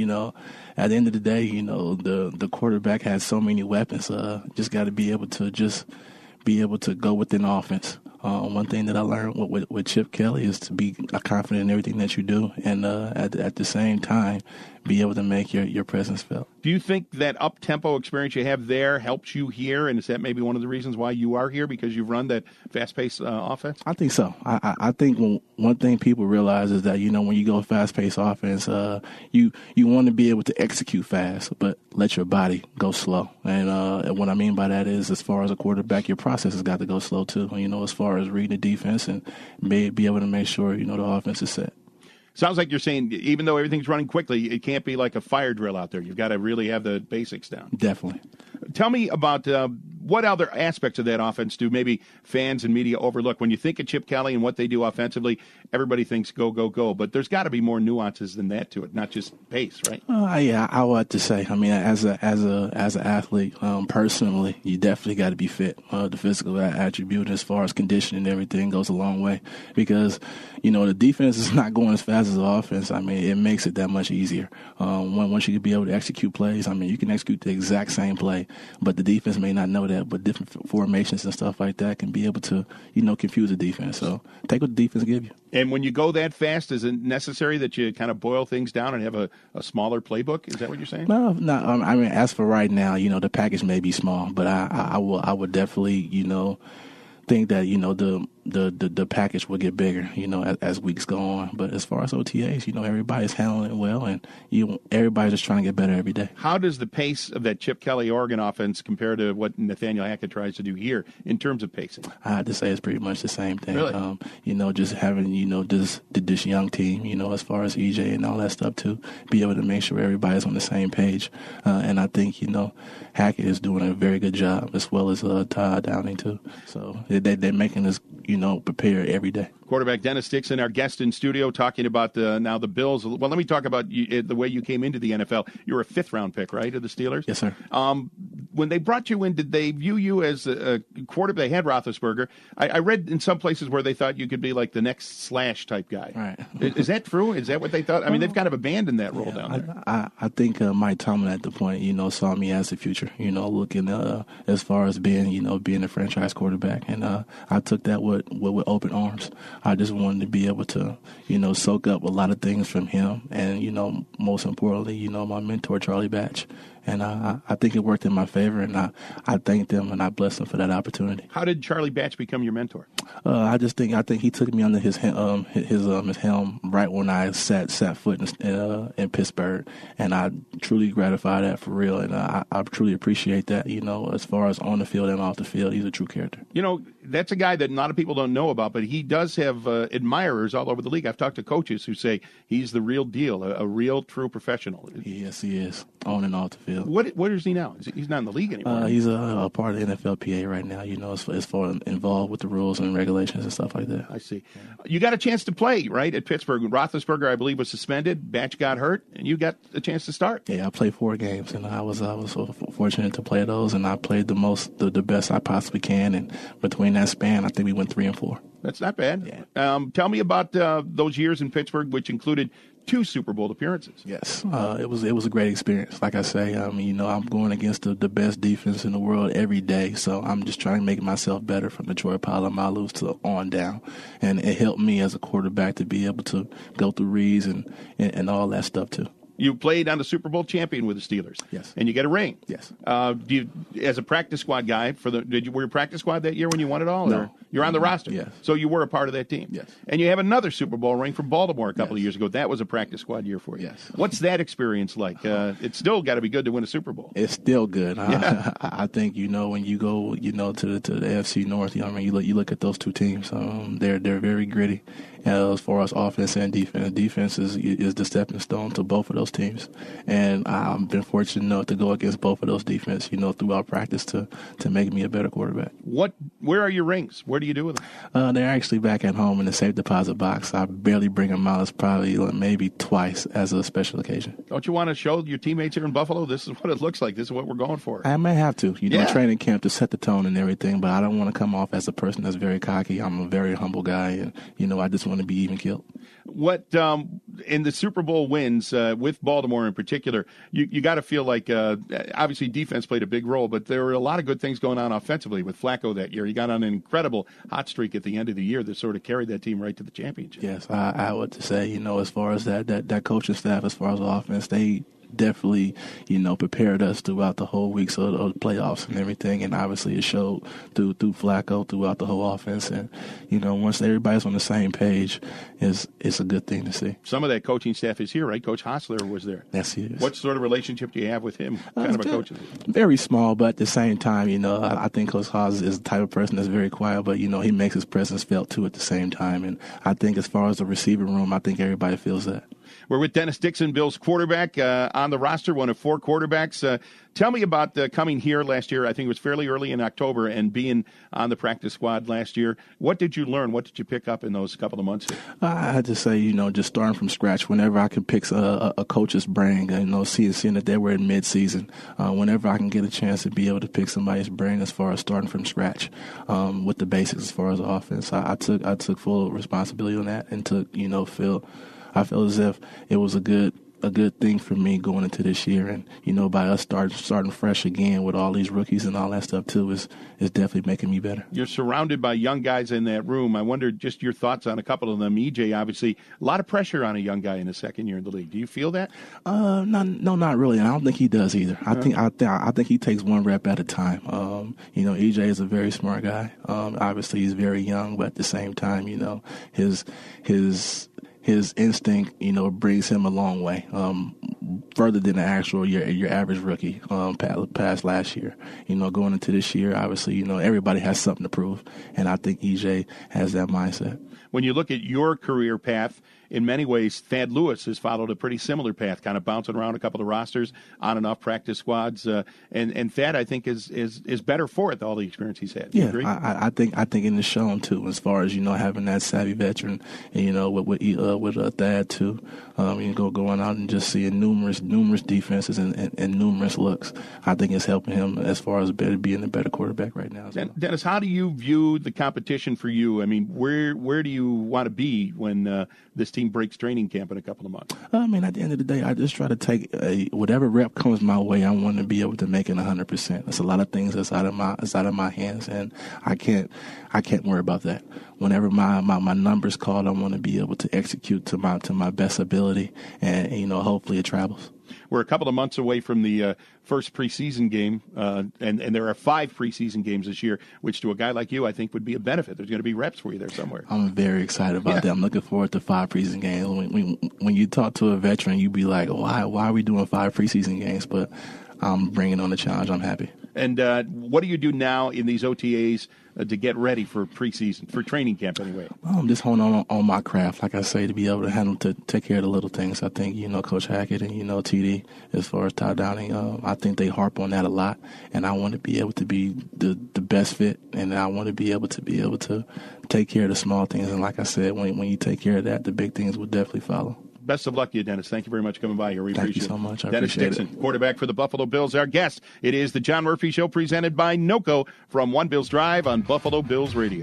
At the end of the day, the quarterback has so many weapons. Just got to be able to go within offense. One thing that I learned with Chip Kelly is to be confident in everything that you do, and at the same time, be able to make your presence felt. Do you think that up-tempo experience you have there helps you here, and is that maybe one of the reasons why you are here, because you've run that fast-paced offense? I think so. I think one thing people realize is that, when you go fast-paced offense, you want to be able to execute fast, but let your body go slow. And what I mean by that is, as far as a quarterback, your process has got to go slow too, as far as reading the defense and be able to make sure, the offense is set. Sounds like you're saying even though everything's running quickly, it can't be like a fire drill out there. You've got to really have the basics down. Definitely. Tell me about what other aspects of that offense do maybe fans and media overlook? When you think of Chip Kelly and what they do offensively, everybody thinks go, go, go. But there's got to be more nuances than that to it, not just pace, right? Yeah, I would have to say. I mean, as an athlete, personally, you definitely got to be fit. The physical attribute as far as conditioning and everything goes a long way, because the defense is not going as fast as the offense. I mean, it makes it that much easier. Once you can be able to execute plays, I mean, you can execute the exact same play, but the defense may not know that. But different formations and stuff like that can be able to, confuse the defense. So take what the defense give you. And when you go that fast, is it necessary that you kind of boil things down and have a smaller playbook? Is that what you're saying? No. I mean, as for right now, the package may be small, but I would definitely, think that the package will get bigger, as weeks go on. But as far as OTAs, everybody's handling it well, and everybody's just trying to get better every day. How does the pace of that Chip Kelly Oregon offense compare to what Nathaniel Hackett tries to do here in terms of pacing? I have to say it's pretty much the same thing. Really? Just having this young team, as far as EJ and all that stuff too, be able to make sure everybody's on the same page. And I think Hackett is doing a very good job, as well as Todd Downing too. So they're making us prepare every day. Quarterback Dennis Dixon, our guest in studio, talking about now the Bills. Well, let me talk about the way you came into the NFL. You were a fifth-round pick, right, of the Steelers? Yes, sir. When they brought you in, did they view you as a quarterback? They had Roethlisberger. I read in some places where they thought you could be like the next Slash type guy. Right. Is that true? Is that what they thought? I mean, they've kind of abandoned that role down there. I think Mike Tomlin at the point, saw me as the future, looking as far as being, being a franchise quarterback. And I took that with open arms. I just wanted to be able to, soak up a lot of things from him. And, most importantly, my mentor, Charlie Batch. And I think it worked in my favor, and I thank them and I bless them for that opportunity. How did Charlie Batch become your mentor? I think he took me under his helm right when I set foot in Pittsburgh, and I truly gratified that for real, and I truly appreciate that. As far as on the field and off the field, he's a true character. That's a guy that a lot of people don't know about, but he does have admirers all over the league. I've talked to coaches who say he's the real deal, a real true professional. Yes, he is, on and off the field. What is he now? He's not in the league anymore. He's a part of the NFLPA right now, as far as involved with the rules and regulations and stuff like that. I see. You got a chance to play, right, at Pittsburgh. Roethlisberger, I believe, was suspended. Batch got hurt, and you got a chance to start. Yeah, I played 4 games, and I was so fortunate to play those, and I played the best I possibly can, and between that span, I think we went 3-4. That's not bad. Yeah. Tell me about those years in Pittsburgh, which included 2 Super Bowl appearances. Yes, it was a great experience. Like I say, I'm going against the best defense in the world every day, so I'm just trying to make myself better from the Troy Polamalu to on down, and it helped me as a quarterback to be able to go through reads and all that stuff too. You played on the Super Bowl champion with the Steelers. Yes. And you get a ring. Yes. Do you, as a practice squad guy, were you practice squad that year when you won it all? No. Or you're on the roster. Yes. So you were a part of that team. Yes. And you have another Super Bowl ring from Baltimore a couple of years ago. That was a practice squad year for you. Yes. What's that experience like? It's still got to be good to win a Super Bowl. It's still good. Yeah. I think when you go to the AFC North, you look at those 2 teams. They're very gritty. As far as offense and defense, defense is the stepping stone to both of those teams. And I've been fortunate enough to go against both of those defense, throughout practice to make me a better quarterback. Where are your rings? Where do you do with them? They're actually back at home in the safe deposit box. I barely bring them out. It's probably maybe twice as a special occasion. Don't you want to show your teammates here in Buffalo, this is what it looks like, this is what we're going for? I may have to, training camp to set the tone and everything, but I don't want to come off as a person that's very cocky. I'm a very humble guy, and, I just want to be even killed. What in the Super Bowl wins with Baltimore in particular, you got to feel like obviously defense played a big role, but there were a lot of good things going on offensively with Flacco that year. He got on an incredible hot streak at the end of the year that sort of carried that team right to the championship. Yes, I would say, as far as that coaching staff, as far as the offense, they definitely, prepared us throughout the whole weeks of the playoffs and everything, and obviously it showed through Flacco throughout the whole offense. And once everybody's on the same page, it's a good thing to see. Some of that coaching staff is here, right? Coach Hostler was there. Yes, he is. What sort of relationship do you have with him? What kind of a coach is he? Very small, but at the same time, I think Coach Haas is the type of person that's very quiet, but he makes his presence felt too at the same time. And I think as far as the receiver room, I think everybody feels that. We're with Dennis Dixon, Bills quarterback, on the roster, one of 4 quarterbacks. Tell me about coming here last year. I think it was fairly early in October, and being on the practice squad last year. What did you learn? What did you pick up in those couple of months here? I had to say, just starting from scratch. Whenever I can pick a coach's brain, seeing that they were in mid-season, whenever I can get a chance to be able to pick somebody's brain as far as starting from scratch with the basics as far as the offense, I took full responsibility on that and I feel as if it was a good thing for me going into this year, and by us starting fresh again with all these rookies and all that stuff too is definitely making me better. You're surrounded by young guys in that room. I wonder just your thoughts on a couple of them. EJ, obviously, a lot of pressure on a young guy in his second year in the league. Do you feel that? No, not really. And I don't think he does either. I think he takes one rep at a time. EJ is a very smart guy. Obviously, he's very young, but at the same time, his instinct, brings him a long way, further than the actual your average rookie past last year. Going into this year, obviously, everybody has something to prove, and I think EJ has that mindset. When you look at your career path, in many ways, Thad Lewis has followed a pretty similar path, kind of bouncing around a couple of rosters, on and off practice squads. And Thad, I think, is better for it, all the experience he's had. Do you agree? I think it is shown too, as far as having that savvy veteran, and with Thad too. Going out and just seeing numerous defenses and numerous looks. I think it's helping him as far as being a better quarterback right now. Dennis, how do you view the competition for you? I mean, where do you want to be when this team breaks training camp in a couple of months? At the end of the day, I just try to take whatever rep comes my way. I want to be able to make it 100%. There's a lot of things that's out of my hands, and I can't worry about that. Whenever my number's called, I want to be able to execute to my best ability, and hopefully it travels. We're a couple of months away from the first preseason game, and there are 5 preseason games this year, which to a guy like you, I think would be a benefit. There's going to be reps for you there somewhere. I'm very excited about that. I'm looking forward to 5 preseason games. When you talk to a veteran, you be like, why are we doing 5 preseason games? But I'm bringing on the challenge. I'm happy. And what do you do now in these OTAs to get ready for preseason, for training camp anyway? I'm just honing on my craft, like I say, to be able to take care of the little things. I think, Coach Hackett and, TD, as far as Todd Downing, I think they harp on that a lot. And I want to be able to be the best fit, and I want to be able to take care of the small things. And like I said, when you take care of that, the big things will definitely follow. Best of luck to you, Dennis. Thank you very much for coming by here. We appreciate it. Thank you so much. I Dennis appreciate Dixon, quarterback for the Buffalo Bills, our guest. It is the John Murphy Show, presented by NOCO from One Bills Drive on Buffalo Bills Radio.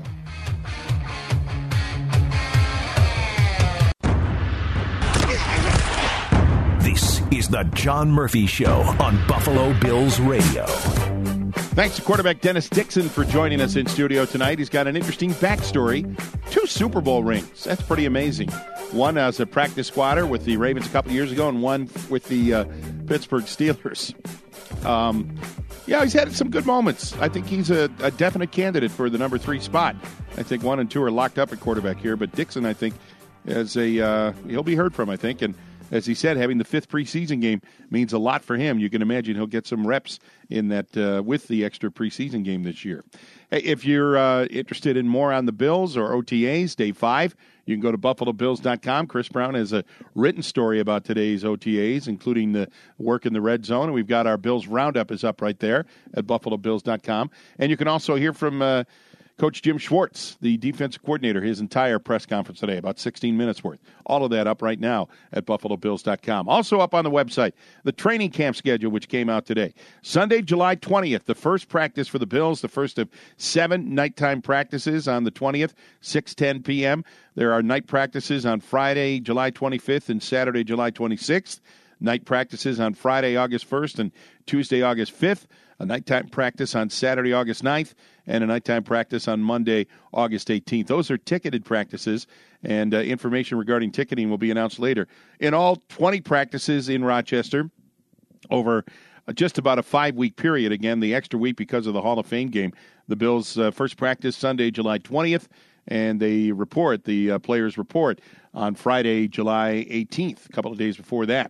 This is the John Murphy Show on Buffalo Bills Radio. Thanks to quarterback Dennis Dixon for joining us in studio tonight. He's got an interesting backstory. 2 Super Bowl rings. That's pretty amazing. One as a practice squatter with the Ravens a couple of years ago, and one with the Pittsburgh Steelers. He's had some good moments. I think he's a definite candidate for the number 3 spot. I think 1 and 2 are locked up at quarterback here, but Dixon, I think, he'll be heard from, I think. And as he said, having the 5th preseason game means a lot for him. You can imagine he'll get some reps in that with the extra preseason game this year. Hey, if you're interested in more on the Bills or OTAs, day 5, you can go to BuffaloBills.com. Chris Brown has a written story about today's OTAs, including the work in the red zone. And we've got our Bills Roundup is up right there at BuffaloBills.com. And you can also hear from Coach Jim Schwartz, the defensive coordinator, his entire press conference today, about 16 minutes worth. All of that up right now at BuffaloBills.com. Also up on the website, the training camp schedule, which came out today. Sunday, July 20th, the first practice for the Bills, the first of 7 nighttime practices on the 20th, 6:10 p.m. There are night practices on Friday, July 25th, and Saturday, July 26th. Night practices on Friday, August 1st, and Tuesday, August 5th. A nighttime practice on Saturday, August 9th, and a nighttime practice on Monday, August 18th. Those are ticketed practices, and information regarding ticketing will be announced later. In all, 20 practices in Rochester over just about a 5-week period. Again, the extra week because of the Hall of Fame game. The Bills' first practice Sunday, July 20th, and the players report on Friday, July 18th, a couple of days before that.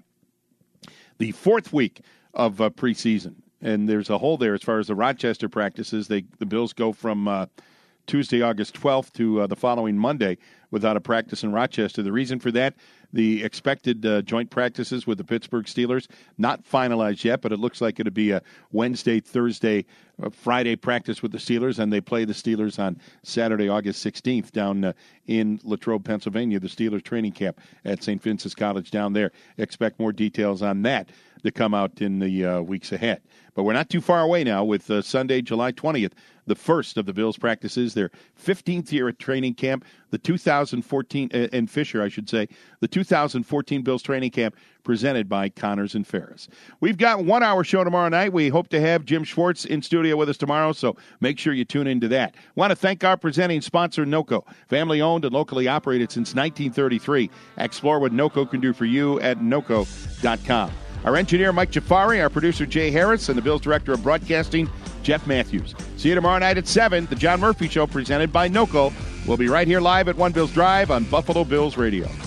The 4th week of preseason. And there's a hole there as far as the Rochester practices. The Bills go from Tuesday, August 12th to the following Monday without a practice in Rochester. The reason for that, the expected joint practices with the Pittsburgh Steelers, not finalized yet, but it looks like it'll be a Wednesday, Thursday, Friday practice with the Steelers, and they play the Steelers on Saturday, August 16th down in Latrobe, Pennsylvania, the Steelers training camp at St. Vincent's College down there. Expect more details on that to come out in the weeks ahead. But we're not too far away now with Sunday, July 20th, the first of the Bills practices, their 15th year at training camp, the 2014, and Fisher, I should say, the 2014 Bills training camp presented by Connors and Ferris. We've got 1 hour show tomorrow night. We hope to have Jim Schwartz in studio with us tomorrow, so make sure you tune into that. Want to thank our presenting sponsor, NOCO, family owned and locally operated since 1933. Explore what NOCO can do for you at NOCO.com. Our engineer, Mike Jafari, our producer, Jay Harris, and the Bills Director of Broadcasting, Jeff Matthews. See you tomorrow night at 7, The John Murphy Show, presented by NOCO. We'll be right here live at One Bills Drive on Buffalo Bills Radio.